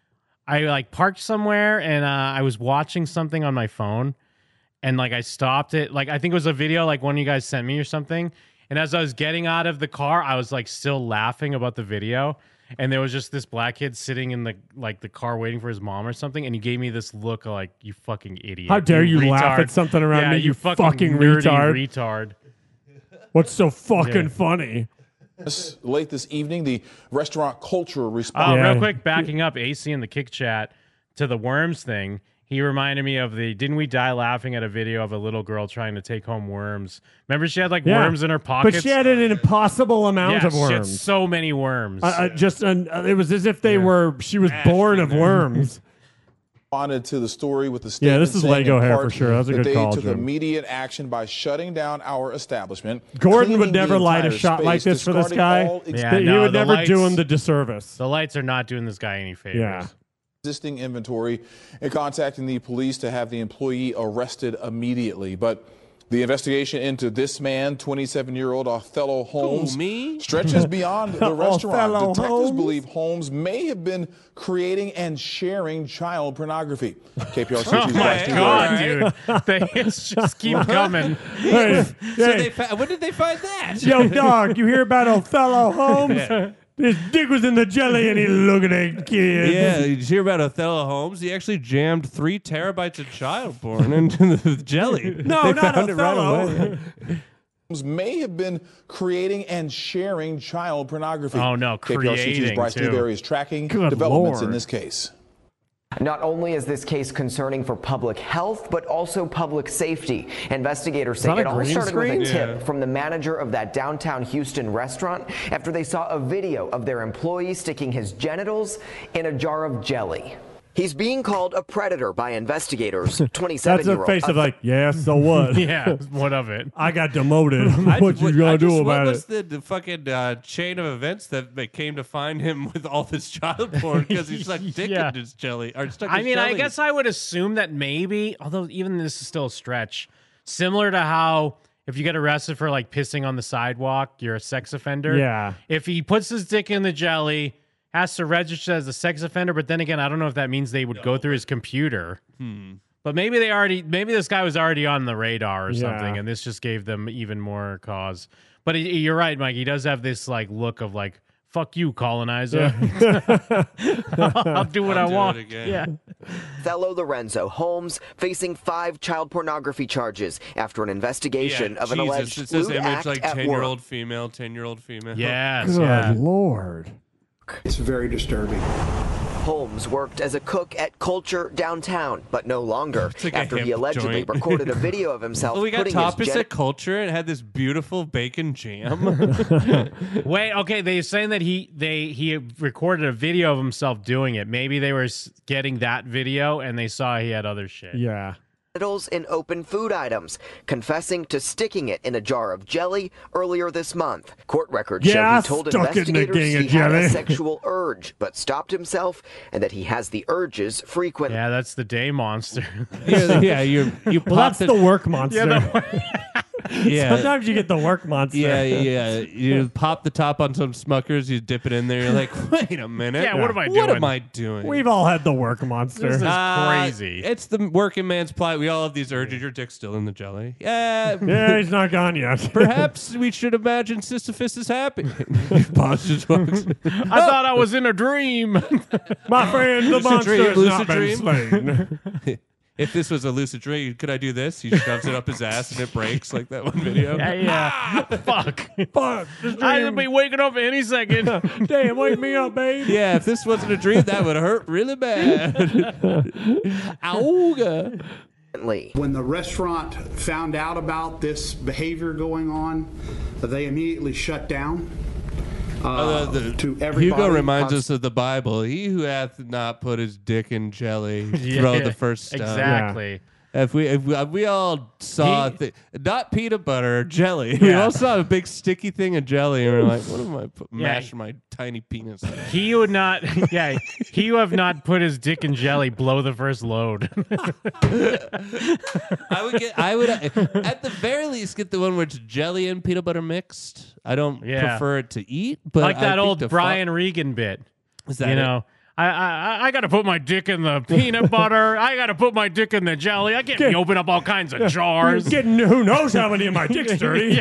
I like parked somewhere and I was watching something on my phone and like I stopped it. Like I think it was a video like one of you guys sent me or something. And as I was getting out of the car, I was like still laughing about the video. And there was just this black kid sitting in the car waiting for his mom or something. And he gave me this look of like, you fucking idiot. How dare you laugh at something around me, you fucking retard. What's so fucking funny? Late this evening, the restaurant culture responded. Real quick, backing up AC in the Kick Chat to the worms thing. He reminded me of didn't we die laughing at a video of a little girl trying to take home worms? Remember she had worms in her pockets? But she had an impossible amount of worms. She had so many worms. It was as if she was born of worms. Responded to the story with the statement. Yeah, this is Lego hair for sure. That's a good call, They took Jim. immediate action by shutting down our establishment. Gordon would never light a shot like this for this guy. He would never do him the disservice. The lights are not doing this guy any favors. Yeah. Existing inventory and contacting the police to have the employee arrested immediately. But the investigation into this man, 27-year-old Othello Holmes, stretches beyond the restaurant. Detectives believe Holmes may have been creating and sharing child pornography. KPR Oh my God, dude. The hits just keep coming. Hey. When did they find that? Yo, dog, you hear about Othello Holmes? His dick was in the jelly and he looking at kids. Yeah, did you hear about Othello Holmes? He actually jammed 3 terabytes of child porn into the jelly. No, They not found it right Othello. away. May have been creating and sharing child pornography. Oh, no, KPRCT's creating, Bryce too. Newberry is tracking Good developments Lord. in this case. Not only is this case concerning for public health, but also public safety. Investigators say that a it all green started with screen? a tip Yeah. from the manager of that downtown Houston restaurant after they saw a video of their employee sticking his genitals in a jar of jelly. He's being called a predator by investigators. 27-year-old. That's a face of like, yeah, so what? Yeah, what of it? I got demoted. What you gonna do What about was it? the fucking chain of events that came to find him with all this child porn because he stuck dick in his jelly? Or stuck I his mean, I jelly. guess I would assume that maybe, although even this is still a stretch, similar to how if you get arrested for like pissing on the sidewalk, you're a sex offender. Yeah. If he puts his dick in the jelly, has to register as a sex offender, but then again, I don't know if that means they would go through his computer. But maybe this guy was already on the radar or something, and this just gave them even more cause. But you're right, Mike. He does have this like look of like, fuck you, colonizer. I'll do what I want. Yeah. Othello Lorenzo Holmes facing 5 child pornography charges after an investigation of an Jesus, alleged it says lewd image act like at 10-year-old work. female, 10-year-old female. Yes. Good Yeah. Lord. It's very disturbing. Holmes worked as a cook at Culture downtown, but no longer like a after he hip allegedly joint. recorded a video of himself Well, we got putting tapas his at Culture and had this beautiful bacon jam. Wait, okay. They're saying that he recorded a video of himself doing it. Maybe they were getting that video and they saw he had other shit. Yeah. genitals in open food items, confessing to sticking it in a jar of jelly earlier this month. Court records show I he told stuck it in a investigators gang of he had jelly. a sexual urge, but stopped himself, and that he has the urges frequently. Yeah, that's the day monster. you Well, that's the work monster. Yeah. Sometimes you get the work monster. Yeah. You pop the top on some Smuckers, you dip it in there, you're like, wait a minute. Yeah, what am I What doing? am I doing? We've all had the work monster. This is crazy. It's the working man's plight. We all have these urges. Your dick's still in the jelly. Yeah. Yeah, he's not gone yet. Perhaps we should imagine Sisyphus is happy. Pause talks. I thought I was in a dream. My friend, the Lucid monster dream, has lucid not been dream. slain. If this was a lucid dream, could I do this? He shoves it up his ass and it breaks like that one video. Yeah. Fuck. Fuck. This I dream. could be waking up any second. Damn, wake me up, babe. Yeah, if this wasn't a dream, that would hurt really bad. Auga. When the restaurant found out about this behavior going on, they immediately shut down. To everybody. Hugo reminds us of the Bible. He who hath not put his dick in jelly, throw the first stone. Exactly. Yeah. If we all saw not peanut butter, jelly. We all saw a big sticky thing of jelly, and we're like, "What am I mashing my tiny penis?" He would not. Yeah, he who have not put his dick in jelly. Blow the first load. I would at the very least get the one where it's jelly and peanut butter mixed. I don't prefer it to eat, but like that I old think Brian Regan bit. Is that it? I got to put my dick in the peanut butter. I got to put my dick in the jelly. I can't open up all kinds of jars. Getting who knows how many of my dick's dirty.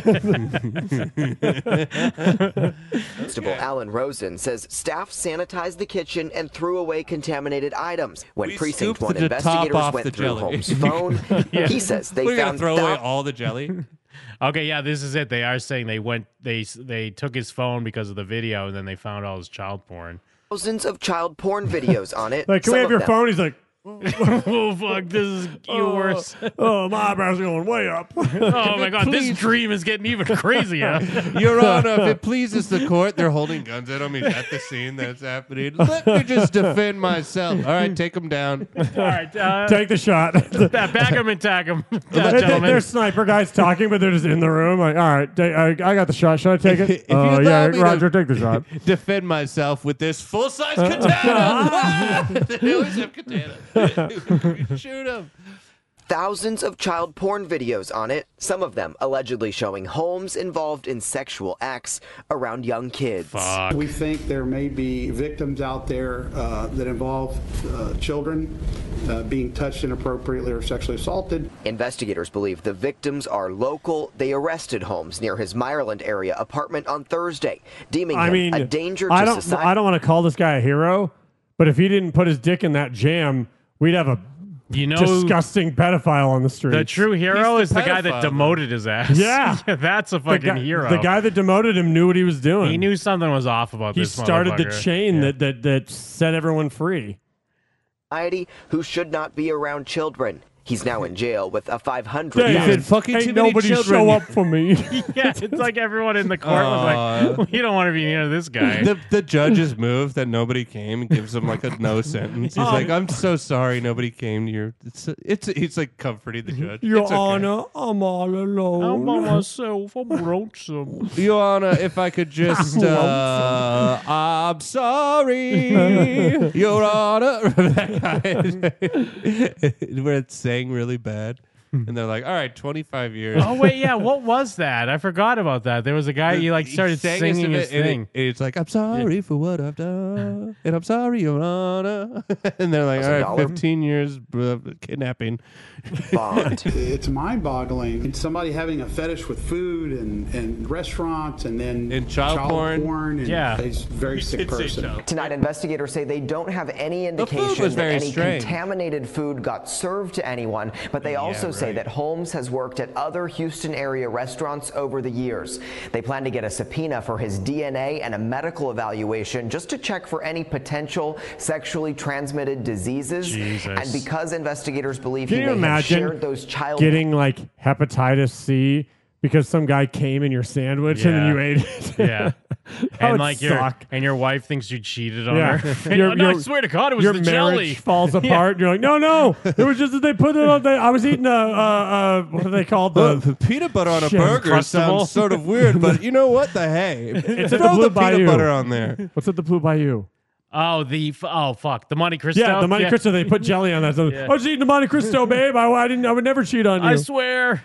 Constable Alan Rosen says staff sanitized the kitchen and threw away contaminated items. When Precinct 1 investigators went through Holmes' phone, he says they found throw away all the jelly. Okay, yeah, this is it. They are saying they took his phone because of the video, and then they found all his child porn. Thousands of child porn videos on it. Like, can we have your phone? He's like, oh, fuck, this is worse. Oh, my eyebrows are going way up. Oh, my God, this dream is getting even crazier. Your Honor, if it pleases the court, they're holding guns at him. He's at the scene that's happening. Let me just defend myself. All right, take him down. All right. Take the shot. Back him and tag him. They're sniper guys talking, but they're just in the room. Like, all right, I got the shot. Should I take it? Oh, yeah, Roger, take the shot. Defend myself with this full-size katana. They always have katanas. Shoot him. Thousands of child porn videos on it, some of them allegedly showing Holmes involved in sexual acts around young kids. We think there may be victims out there that involve children being touched inappropriately or sexually assaulted. Investigators believe the victims are local. They arrested Holmes near his Meyerland area apartment on Thursday, deeming him a danger to society. I don't want to call this guy a hero, but if he didn't put his dick in that jam, we'd have a disgusting pedophile on the street. The true hero is the guy that demoted his ass. Yeah. That's a fucking hero. The guy that demoted him knew what he was doing. He knew something was off about this. He started the chain that set everyone free. Who should not be around children. He's now in jail with a $500. David, fucking too many nobody children. show up for me. Yeah, it's like everyone in the court was like, we don't want to be near this guy. The judge is moved that nobody came and gives him like a no sentence. He's like, I'm so sorry nobody came to your... He's like comforting the judge. Your Honor, I'm all alone. I'm by myself. I'm lonesome. Your Honor, if I could just... I'm sorry. Your Honor. That guy where it's saying really bad. And they're like, all right, 25 years. Oh, wait, yeah. What was that? I forgot about that. There was a guy, he started singing his thing. It's like, I'm sorry for what I've done. And I'm sorry, Your Honor. And they're like, all right, 15 years kidnapping. Bond. It's mind-boggling. It's somebody having a fetish with food and restaurants and then child porn. And he's a very sick person. Tonight, investigators say they don't have any indication that any contaminated food got served to anyone, but they also say that Holmes has worked at other Houston area restaurants over the years. They plan to get a subpoena for his DNA and a medical evaluation just to check for any potential sexually transmitted diseases. Jesus. And because investigators believe Can he you may have imagine shared those child getting like hepatitis C because some guy came in your sandwich and then you ate it? Yeah. That And would like suck. your wife thinks you cheated on Yeah. her. And, no, I swear to God, it was your the marriage jelly. falls apart. You're like, no, it was just that they put it on. I was eating what are they called? The peanut butter on a burger sounds sort of weird, but you know what? The hay. It's at the Throw Blue the Bayou. peanut butter on there. What's at the Blue Bayou? Oh, fuck. The Monte Cristo? Yeah, the Monte Cristo. They put jelly on that. So, Yeah. I was eating the Monte Cristo, babe. I would never cheat on you. I swear.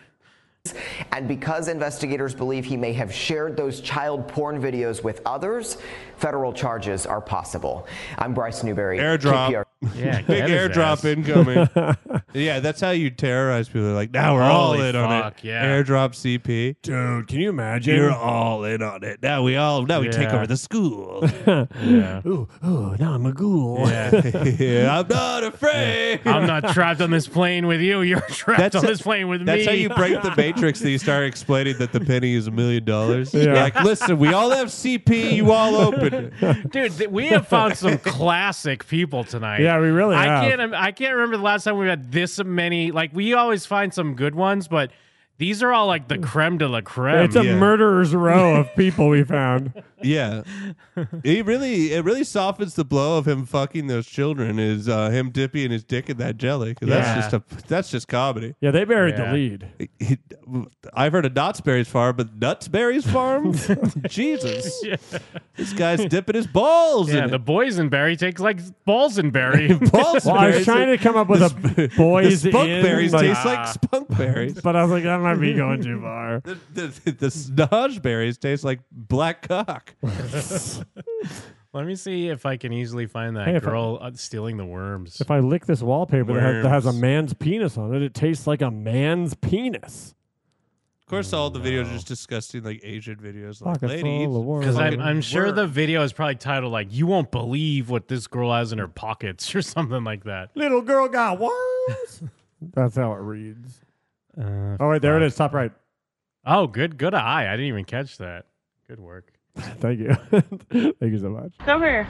And because investigators believe he may have shared those child porn videos with others, federal charges are possible. I'm Bryce Newberry. Airdrop. KPR. Yeah, Big airdrop incoming. Yeah, that's how you terrorize people. They're like, now we're all Holy in on fuck, it. yeah. Airdrop CP. Dude, can you imagine? You're all in on it. Now we take over the school. Yeah. Ooh, now I'm a ghoul. Yeah, I'm not afraid. I'm not trapped on this plane with you. You're trapped on this plane with me. That's how you break the Matrix. That you start explaining that the penny is $1 million. Yeah. You're like, listen, we all have CP. You all open it. Dude, we have found some classic people tonight. Yeah, we really I have. I can't remember the last time we had this many. Like, we always find some good ones, but these are all like the creme de la creme. It's a murderer's row of people we found. Yeah, it really softens the blow of him fucking those children. Is him dipping his dick in that jelly? 'Cause that's just comedy. Yeah, they buried the lead. I've heard of Knott's Berry's Farm, but Nutsberry's Farm? Jesus, this guy's dipping his balls. Yeah, in the it. boysenberry takes like ballsenberry. Well, I was trying to come up with a boys the spunk in, berries like- taste like spunk berries. But I was like, that might be going too far. The snodge berries taste like black cock. Let me see if I can easily find that Hey, if girl stealing the worms. If I lick this wallpaper that has a Worms. man's penis on it, it tastes like a man's penis. Of course, all the videos are just disgusting, like Asian videos. Like, Pocket lady, full of worms. Because fucking I'm sure worm. the video is probably titled like "You won't believe what this girl has in her pockets" or something like that. Little girl got worms. That's how it reads. Oh, wait, there it is, top right. Oh, good eye. I didn't even catch that. Good work. Thank you. Thank you so much. Come here.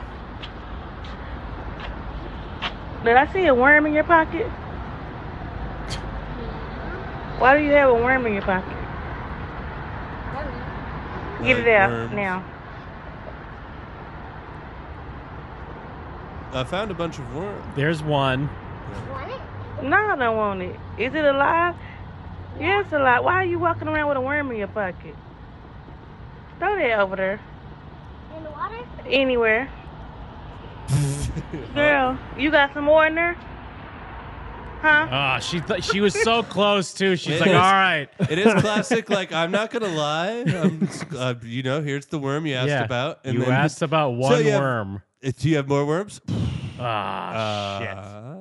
Did I see a worm in your pocket? Why do you have a worm in your pocket? Get it out worms. now. I found a bunch of worms. There's one. No, I don't want it. Is it alive? Yes, it's alive. Why are you walking around with a worm in your pocket? Throw that over there. In the water? Anywhere. Girl, you got some more in there? Huh? She was so close too. She's It like, is- all right. It is classic. Like, I'm not gonna lie. Here's the worm you asked Yeah, about. you asked about one worm. Do you have more worms? Shit.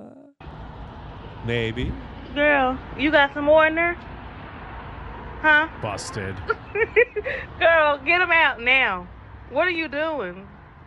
Maybe. Girl, you got some more in there? Huh? Busted. Girl, get them out now. What are you doing?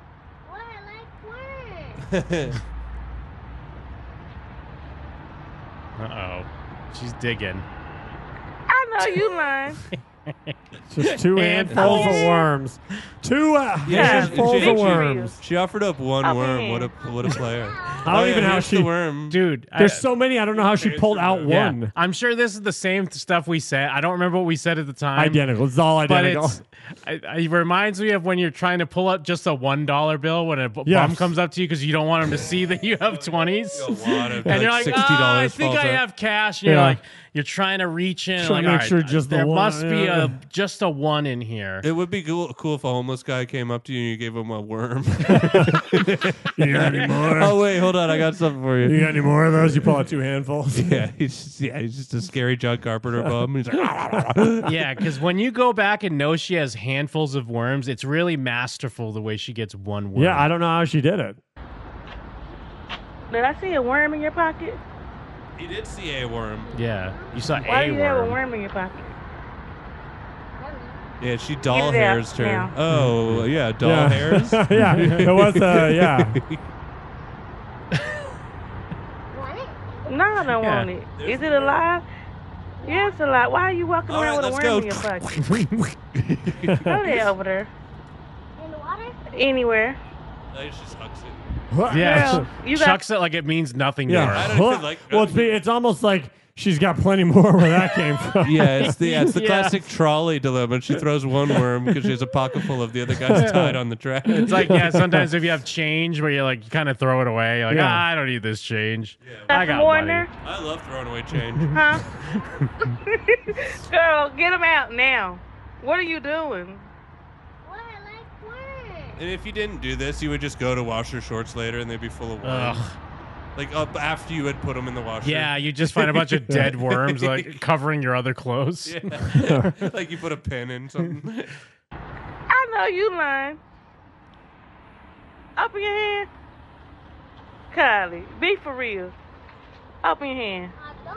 Uh-oh. She's digging. I know you lying. Just two handfuls of worms. Two handfuls of worms. She offered up one Up worm. in. What a player. I don't even know how here's she. the worm. Dude, There's so many. I don't know how she pulled out Yeah, one. I'm sure this is the same stuff we said. I don't remember what we said at the time. Identical. It's all identical. But it reminds me of when you're trying to pull up just a $1 bill when a Yes. bum comes up to you because you don't want him to see that you have 20s. and And you're like, $60 I think falls I out. have cash. And you're Yeah. like, you're trying to reach in. Trying like, to make all sure right, just the there one, must be yeah. just a one in here. It would be cool if a homeless guy came up to you and you gave him a worm. You got any more? Oh wait, hold on, I got something for you. You got any more of those? You pull out two handfuls. Yeah, he's just a scary John Carpenter bum. He's like, Yeah, because when you go back and know she has handfuls of worms, it's really masterful the way she gets one worm. Yeah, I don't know how she did it. Did I see a worm in your pocket? he did see a worm. Yeah, you saw Why a do you have a worm. worm in your pocket? Yeah, she doll Get it out hairs her. now. Oh yeah, doll Yeah. hairs. Yeah, it was. Yeah. No, I don't Yeah. want it. Is it alive? Yes, it's alive. Why are you walking All around right, with a let's worm go. in your pocket? Throw that over there. In the water? Anywhere. She just hucks it. Yeah, Girl, you got- chucks it like it means nothing to Yeah. her. I don't even like. Well, it's almost like she's got plenty more where that came from. Yeah, it's the Yeah. classic trolley dilemma. She throws one worm because she has a pocket full of the other guy's tied on the track. It's like, yeah, sometimes if you have change where you like kind of throw it away, you're like, Yeah. I don't need this change. Got I some got more in money. there? I love throwing away change. Huh? Girl, get them out now. What are you doing? And if you didn't do this, you would just go to wash your shorts later, and they'd be full of worms. Ugh. Like up after you had put them in the washer. Yeah, you just find a bunch of dead worms like covering your other clothes. Yeah. Like you put a pin in something. I know you lying. Up in your hand. Kylie, be for real. Up in your hand.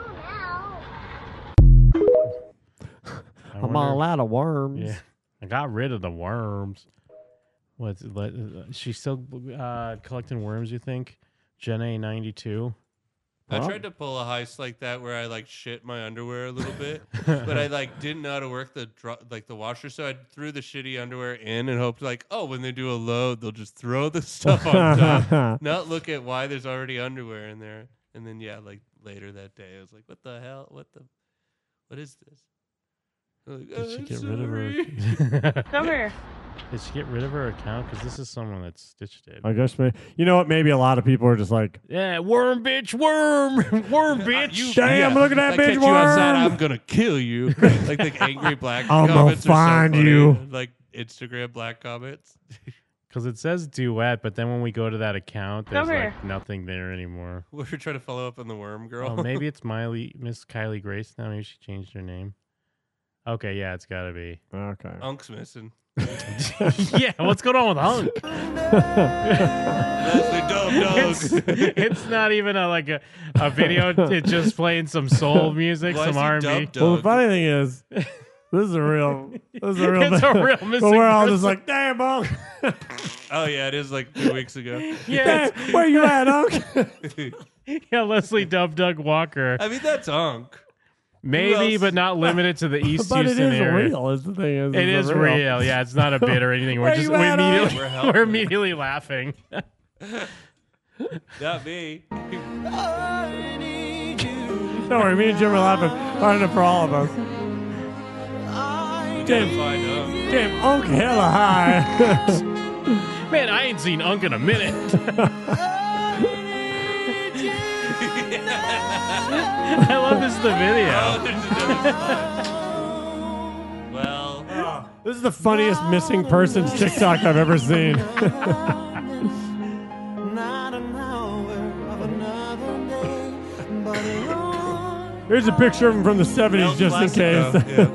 I'm all out of worms. Yeah, I got rid of the worms. What's she's still collecting worms? You think? Jenna 92. I tried to pull a heist like that where I like shit my underwear a little bit, but I like didn't know how to work the washer, so I threw the shitty underwear in and hoped like, oh, when they do a load, they'll just throw the stuff on top, not look at why there's already underwear in there. And then like later that day, I was like, what the hell? What is this? Like, Did she get rid of her? Come here. Did she get rid of her account? Because this is someone that stitched it. I guess you know what? Maybe a lot of people are just like, yeah, worm, bitch, worm, bitch. Damn, look at that I bitch catch you outside, worm. I'm gonna kill you. Like the angry black I'm gonna comments find are so funny. you. Like Instagram black comments. Because it says duet, but then when we go to that account, there's Come here. like nothing there anymore. We're trying to follow up on the worm girl. Oh, maybe it's Miss Kylie Grace now. Maybe she changed her name. Okay, yeah, it's got to be. Okay. Unk's missing. Yeah, what's going on with Hunk? It's not even a video. It's just playing some soul music, Why some is he R&B. Dub Well, the funny thing is, this is a real. It's a real But missing we're all person. just like, damn, Unc. Oh yeah, it is like 2 weeks ago. Yeah, Damn, where you at, Unc? yeah, Leslie Dub Doug Walker. I mean, that's Unk. Maybe, else? but not limited to the East But Houston it is area. real. Is the thing is, It is real. Yeah, it's not a bit or anything. We're Where just you at, Unc? we're immediately laughing. Not me. Don't worry, me and Jim are laughing hard enough for all of us. Damn, Unc hella high. Man, I ain't seen Unk in a minute. I love this the video. Well, This is the funniest missing persons TikTok I've ever seen. Here's a picture of him from the 70s, just in case.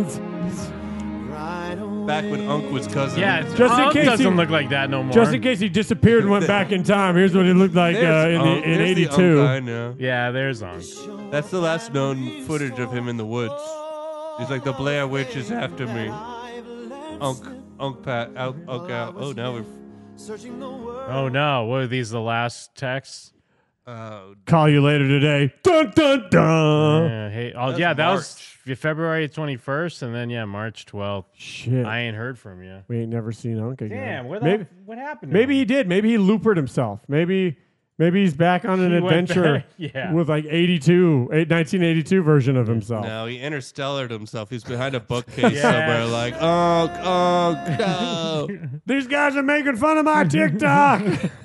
back when Unk was cousin. Yeah, Just in Unk case doesn't he- look like that no more. Just in case he disappeared and went back in time, here's what he looked like in There's the '82. Unk I know. Yeah, there's Unk. That's the last known footage of him in the woods. He's like, the Blair Witch is after me. Unk out. Oh, now we're... Oh no, what are these, the last texts? Call you later today. Dun dun dun. Yeah, that was February 21st, and then March 12th. Shit, I ain't heard from you. We ain't never seen Unk again. Damn, what happened? To Maybe him? he did. Maybe he loopered himself. Maybe he's back on an He went adventure back, yeah. with like 1982 version of himself. No, he interstellared himself. He's behind a bookcase somewhere like, Unk, no. These guys are making fun of my TikTok.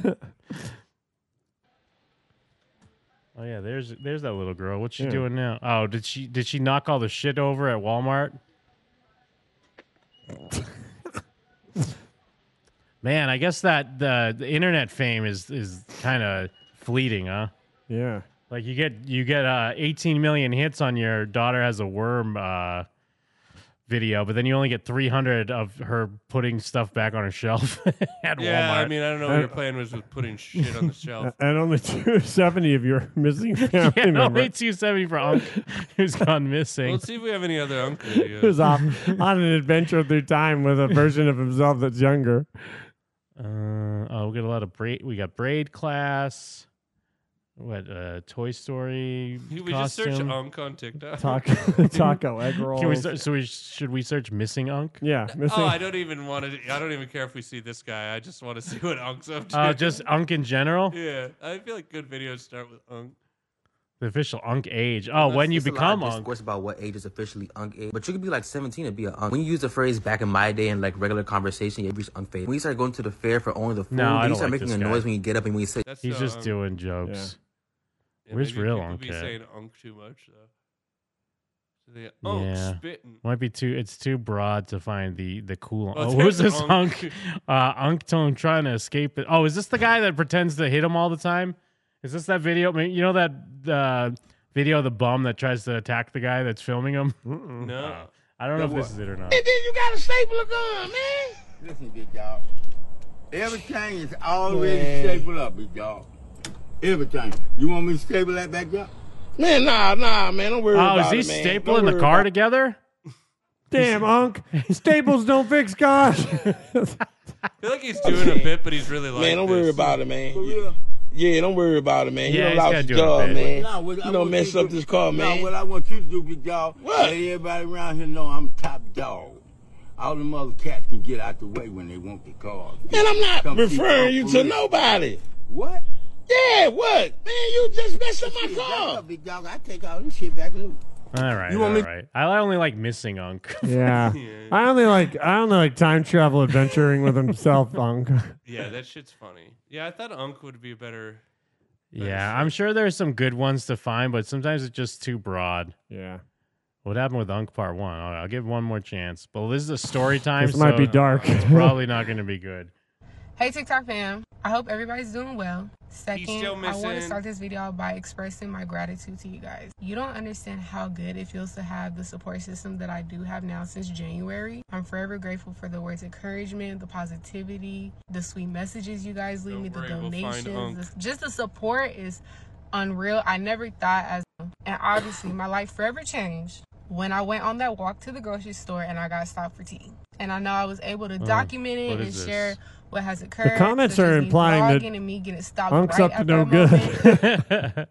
Oh yeah, there's that little girl. What's she doing now? Oh, did she knock all the shit over at Walmart? Man, I guess that the internet fame is kind of fleeting, huh? Yeah. Like you get 18 million hits on your daughter has a worm video, but then you only get 300 of her putting stuff back on her shelf at Yeah, Walmart. I mean, I don't know what your plan was with putting shit on the shelf. And only 270 of your missing family yeah, members. only 270 for Unk, who's gone missing. Let's see if we have any other Unk videos. Who's off on an adventure through time with a version of himself that's younger. We got a lot of braid. We got braid class. What? Toy Story. We costume. just search Unk on TikTok. Taco egg rolls. Can we start, should we search missing Unk? Yeah, missing. Oh, I don't even care if we see this guy. I just want to see what Unk's up to. Just Unk in general. Yeah, I feel like good videos start with Unk. The official Unk age. Oh, when you become Unk. Unk. Discourse about what age is officially Unk age. But you could be like 17 and be an Unk. When you use the phrase back in my day in like regular conversation, you reach Unk phase. When you start going to the fair for only the food, No, I you don't start like making this a noise guy. when you get up and when you say. He's just doing jokes. Yeah, Where's maybe real people Unk be at? saying Unk too much though. So they Unk spitting. Might be too. It's too broad to find the cool. Oh, who's there's this Unk. Unk tone trying to escape it? Oh, is this the guy that pretends to hit him all the time? Is this that video? I mean, you know that video of the bum that tries to attack the guy that's filming him? No. I don't know if this is it or not. And then you got a staple of gun, man. Listen, big dog. Everything is already stapled up, big dog. Everything. You want me to staple that back up? Man, nah, man. Don't worry about it, man. Is he stapling the car together? Damn, Unk. Staples don't fix cars. I feel like he's doing a bit, but he's really like Man, don't worry about it, man. Yeah, don't worry about it, man. Yeah, you he's don't gotta lost do your it job, big. man. Nah, what I You don't want mess you up to- this car, man. Nah, what I want you to do, big dog, What? let everybody around here know I'm top dog. All them other cats can get out the way when they want the car. Man, I'm not Come see referring you Uncle to Rick. nobody. What? Yeah, what? Man, you just messed up my Shit, back car. up, big dog. I take all this shit back loose. All right, You want all me- right. I only like missing Unk. Yeah. I only like time travel adventuring with himself, Unk. Yeah, that shit's funny. Yeah, I thought Unk would be better. Yeah, I'm sure there's some good ones to find, but sometimes it's just too broad. Yeah. What happened with Unk Part 1? I'll give one more chance. But this is a story time, This might so be dark. It's probably not going to be good. Hey TikTok fam, I hope everybody's doing well. Second, still I want to missing. start this video by expressing my gratitude to you guys. You don't understand how good it feels to have the support system that I do have now since January. I'm forever grateful for the words of encouragement, the positivity, the sweet messages you guys leave me, the worry, we'll find donations. Just the support is unreal. I never thought and obviously my life forever changed when I went on that walk to the grocery store and I got stopped for tea. And I know I was able to document it what and is share this? what has occurred. The comments such are as me implying that vlogging and me getting stopped Unk's right up to at no that moment. good.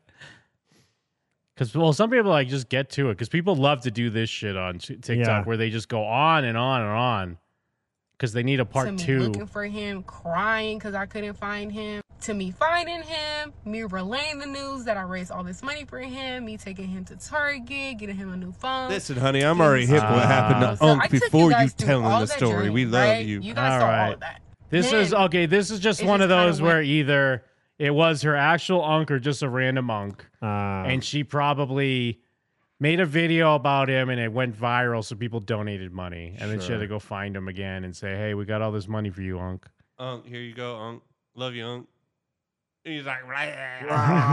Because, well, some people like just get to it. Because people love to do this shit on TikTok Yeah. where they just go on and on and on. Because they need a To part me 2. looking for him, crying because I couldn't find him, to me finding him, me relaying the news that I raised all this money for him, me taking him to Target, getting him a new phone. Listen, honey, I'm already hip what happened to So I Unk took you before you guys through telling all the that story. journey, We love right? you. You guys All saw all right. of that. This Then is okay. This is just it one of just kinda those where went- either it was her actual Unk or just a random Unk. And she probably made a video about him and it went viral, so people donated money. And then she had Sure. to go find him again and say, hey, we got all this money for you, Unk. Unk, here you go, Unk. Love you, Unk. And he's like, I'm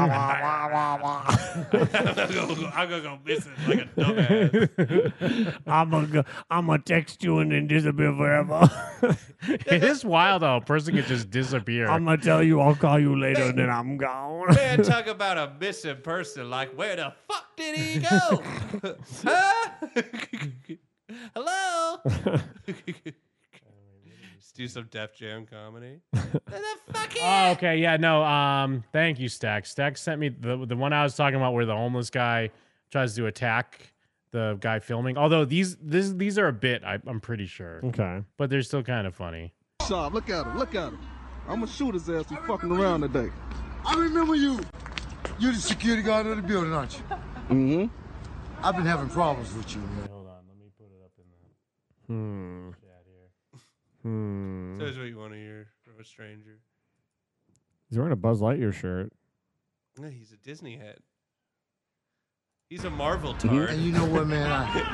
gonna go missing like a dumbass. I'm gonna text you and then disappear forever. It is wild how a person can just disappear. I'm gonna tell you I'll call you later and then I'm gone. Man, talk about a missing person. Like, where the fuck did he go? Huh? Hello? Let's do some Def Jam comedy. Oh, okay, yeah, no. Thank you, Stack. Stack sent me the one I was talking about where the homeless guy tries to attack the guy filming. Although these are a bit, I'm pretty sure. Okay, but they're still kind of funny. Stop, look at him, look at him. I'm gonna shoot his ass. He fucking around today. I remember you. You're the security guard of the building, aren't you? Mm-hmm. I've been having problems with you, man. Hold on, let me put it up in the chat here. So that's what you want to hear from a stranger. He's wearing a Buzz Lightyear shirt. No, he's a Disney head. He's a Marvel tard. And you know what, man?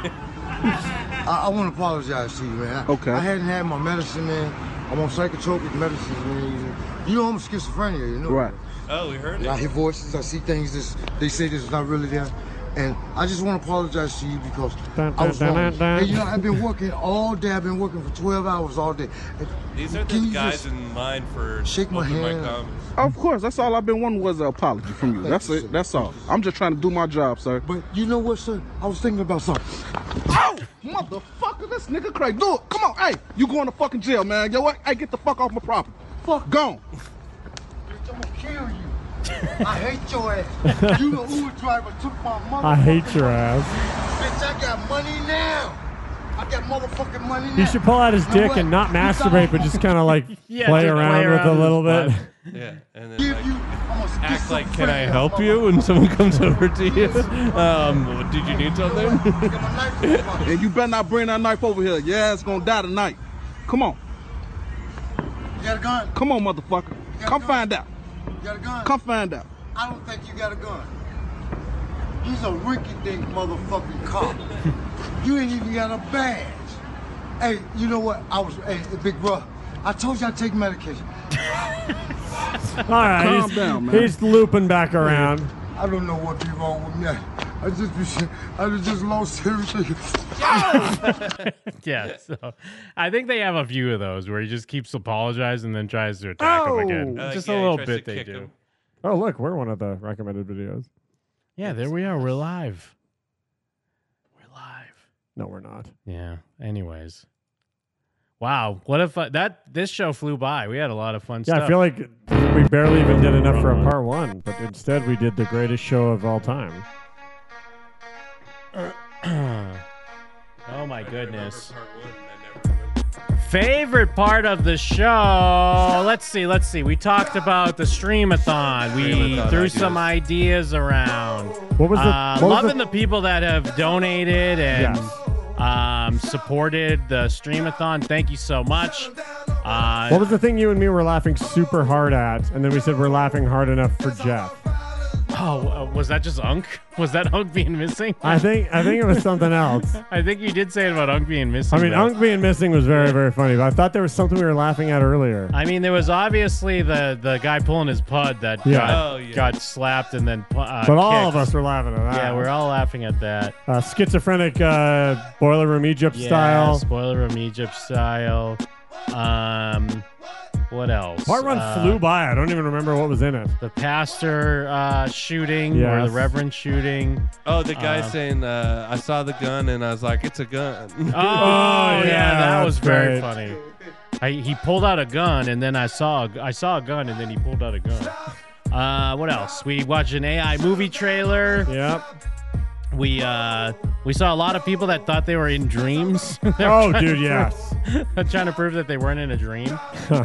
I want to apologize to you, man. Okay. I hadn't had my medicine, man. I'm on psychotropic medicines, man. You know I'm schizophrenia, you know. Right. Oh, we heard I it. hear voices. I see things they say this is not really there. And I just want to apologize to you because I was wrong. Hey, you know, I've been working all day. I've been working for 12 hours all day. These are Can the you guys just in line for shake my open mic hand? comedy. Of course, that's all I've been wanting was an apology from you. That's it. That's all. I'm just trying to do my job, sir. But you know what, sir? I was thinking about something. Oh, motherfucker, this nigga crazy. Do it. Come on. Hey, you going to fucking jail, man. Yo, what? Hey, get the fuck off my property. Fuck. Gone. I'm gonna kill you. I hate your ass. You the Uber driver took my money. I hate your ass. Bitch, I got money now. I got motherfucking money now. He should pull out his You know dick what? and not You thought- masturbate, but just kind of like Yeah, play just around play with around a with little his bit. butt. Yeah, and then Give like, you, I'm gonna act like, can I schizophrenia, help you? When someone comes over to you, did you need something? And you better not bring that knife over here. Your ass gonna die tonight. Come on. You got a gun? Come on, motherfucker. Come find out. You got a gun? Come find out. I don't think you got a gun. He's a rinky-dink motherfucking cop. You ain't even got a badge. Hey, you know what? Hey, big bro, I told you I take medication. All right, Calm down, man. he's looping back around. I don't know what be wrong with me. I just lost everything. Yeah, so I think they have a few of those where he just keeps apologizing and then tries to attack him again. Just a little bit they do. Oh, look, we're one of the recommended videos. Yeah, there we are. We're live. No, we're not. Yeah. Anyways, Wow, what if this show flew by? We had a lot of fun stuff. Yeah, I feel like we barely even did enough for a part one, but instead we did the greatest show of all time. Oh my goodness. Favorite part of the show. Let's see. We talked about the streamathon. We threw some ideas around. What was the loving the people that have donated and supported the streamathon. Thank you so much. What was the thing you and me were laughing super hard at, and then we said we're laughing hard enough for Jeff? Oh, was that just Unk? Was that Unk being missing? I think it was something else. I think you did say it about Unk being missing. I mean, Unk being missing was very, very funny, but I thought there was something we were laughing at earlier. I mean, there was obviously the guy pulling his pud that got slapped and then but all of us were laughing at that. Yeah, we're all laughing at that. Schizophrenic Boiler Room Egypt style. Boiler Room Egypt style. What else? Part one flew by. I don't even remember what was in it. The pastor shooting or the reverend shooting. Oh, the guy saying, I saw the gun and I was like, it's a gun. Oh, yeah, that was very funny. He pulled out a gun and then I saw a gun and then he pulled out a gun. What else? We watched an AI movie trailer. Yep. We saw a lot of people that thought they were in dreams. Dude, yes. Trying to prove that they weren't in a dream.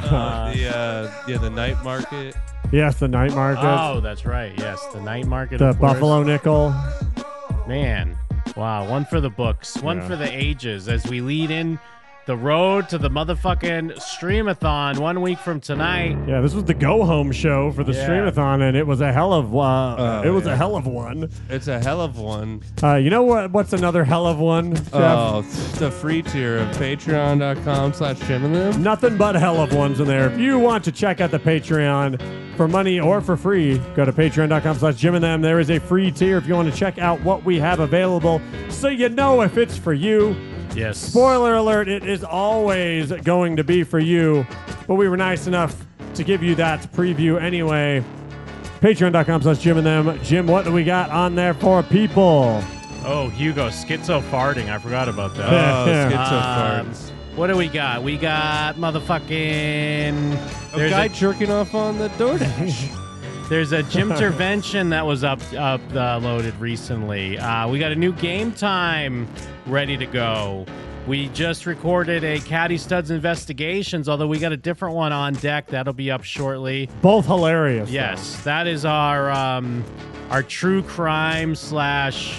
The night market. Yes, the night market. Oh, that's right. Yes, the night market. The of course. Buffalo Nickel. Man, wow. One for the books. One for the ages as we lead in the road to the motherfucking Streamathon 1 week from tonight. Yeah, this was the go-home show for the Streamathon, and it was a hell of a hell of one. It's a hell of one. You know what's another hell of one, Jeff? Oh, the free tier of patreon.com/JimandThem. Nothing but hell of ones in there. If you want to check out the Patreon for money or for free, go to patreon.com/JimandThem. There is a free tier if you want to check out what we have available so you know if it's for you. Yes. Spoiler alert, it is always going to be for you, but we were nice enough to give you that preview anyway. Patreon.com/JimandThem. Jim, what do we got on there for people? Oh, Hugo, schizo farting. I forgot about that. Oh, schizo farts. What do we got? We got motherfucking... A guy jerking off on the DoorDash. There's a Jim Intervention that was uploaded recently. We got a new Game Time ready to go. We just recorded a Caddy Studs Investigations, although we got a different one on deck. That'll be up shortly. Both hilarious. Yes, that is our true crime / stories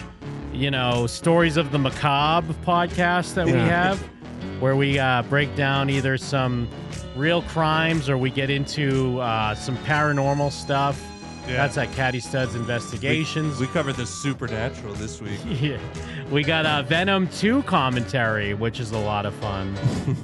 of the macabre podcast that we have, where we break down either some real crimes or we get into some paranormal stuff. Yeah. That's at Caddy Studs Investigations. We covered the supernatural this week. Yeah. We got Venom 2 commentary, which is a lot of fun.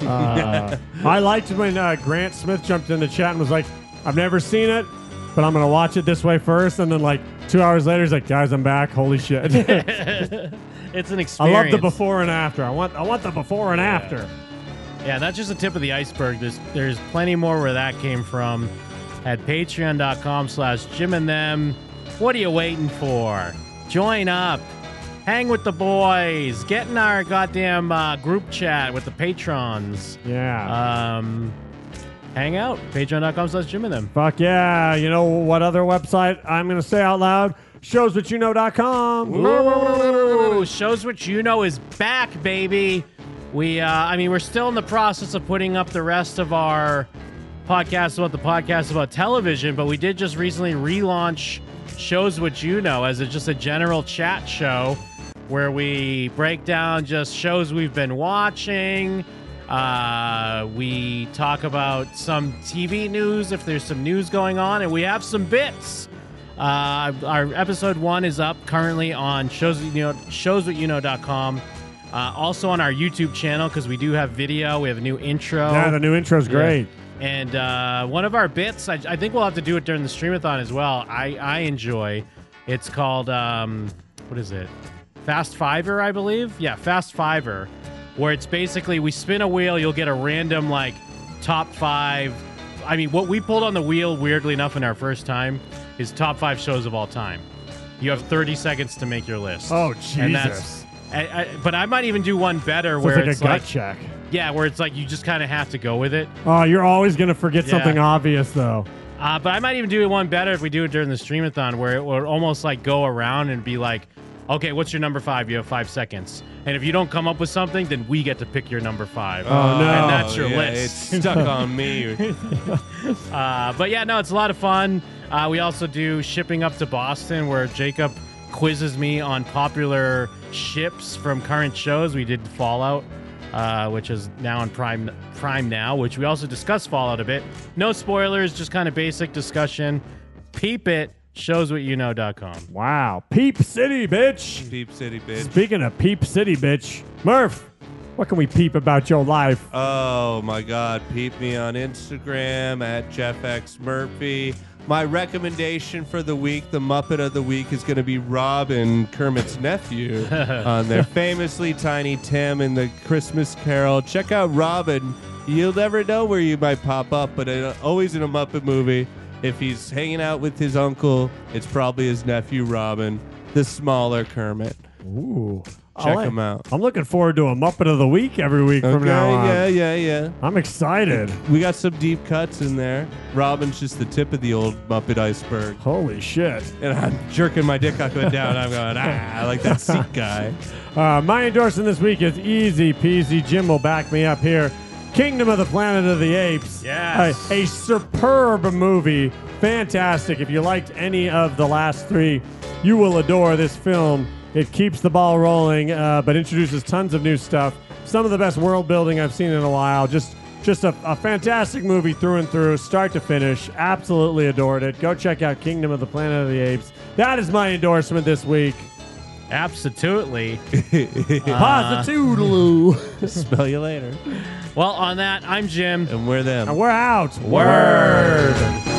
I liked when Grant Smith jumped in the chat and was like, I've never seen it, but I'm going to watch it this way first. And then 2 hours later, he's like, guys, I'm back. Holy shit. It's an experience. I love the before and after. I want the before and after. Yeah, that's just the tip of the iceberg. There's plenty more where that came from at patreon.com/JimandThem. What are you waiting for? Join up. Hang with the boys. Get in our goddamn group chat with the patrons. Yeah. Hang out. Patreon.com/JimandThem. Fuck yeah. You know what other website I'm going to say out loud? Showswhatyouknow.com. Ooh, Shows What You Know is back, baby. We're still in the process of putting up the rest of our podcasts about television, but we did just recently relaunch Shows What You Know as just a general chat show where we break down just shows we've been watching. We talk about some TV news if there's some news going on, and we have some bits. Our episode 1 is up currently on showswhatyouKnow.com. Also on our YouTube channel, because we do have video. We have a new intro. Yeah, the new intro's great. And one of our bits, I think we'll have to do it during the Streamathon as well. I enjoy. It's called, what is it? Fast Fiver, I believe. Yeah, Fast Fiver, where it's basically we spin a wheel, you'll get a random top 5. I mean, what we pulled on the wheel, weirdly enough, in our first time, is top 5 shows of all time. You have 30 seconds to make your list. Oh, Jesus. And that's, but I might even do one better, So where it's like a gut check. Yeah, where it's like you just kind of have to go with it. Oh, you're always going to forget Yeah. something obvious, though. But I might even do one better if we do it during the streamathon, where it will almost like go around and be like, okay, what's your number 5? You have 5 seconds. And if you don't come up with something, then we get to pick your number 5. Oh, no. And that's your yeah, list. It's stuck on me. But yeah, no, it's a lot of fun. We also do shipping up to Boston, where Jacob quizzes me on popular ships from current shows. We did Fallout, which is now on Prime now, which we also discussed Fallout a bit. No spoilers, just kind of basic discussion. Peep it, showswhatyouKnow.com. Wow. Peep City, bitch. Peep City, bitch. Speaking of Peep City, bitch. Murph, what can we peep about your life? Oh my God! Peep me on Instagram at JeffXMurphy. My recommendation for the week, the Muppet of the week, is going to be Robin, Kermit's nephew, on there. Famously Tiny Tim in the Christmas Carol. Check out Robin. You'll never know where you might pop up, but always in a Muppet movie. If he's hanging out with his uncle, it's probably his nephew Robin, the smaller Kermit. Ooh. Check him out. I'm looking forward to a Muppet of the Week every week from now on. Yeah. I'm excited. We got some deep cuts in there. Robin's just the tip of the old Muppet iceberg. Holy shit. And I'm jerking my dick up and down. I'm going, I like that seat guy. My endorsement this week is easy peasy. Jim will back me up here. Kingdom of the Planet of the Apes. Yes. A superb movie. Fantastic. If you liked any of the last 3, you will adore this film. It keeps the ball rolling, but introduces tons of new stuff. Some of the best world building I've seen in a while. Just a fantastic movie through and through, start to finish. Absolutely adored it. Go check out Kingdom of the Planet of the Apes. That is my endorsement this week. Absolutely. Positoodaloo. Smell you later. Well, on that, I'm Jim. And we're them. And we're out. Word.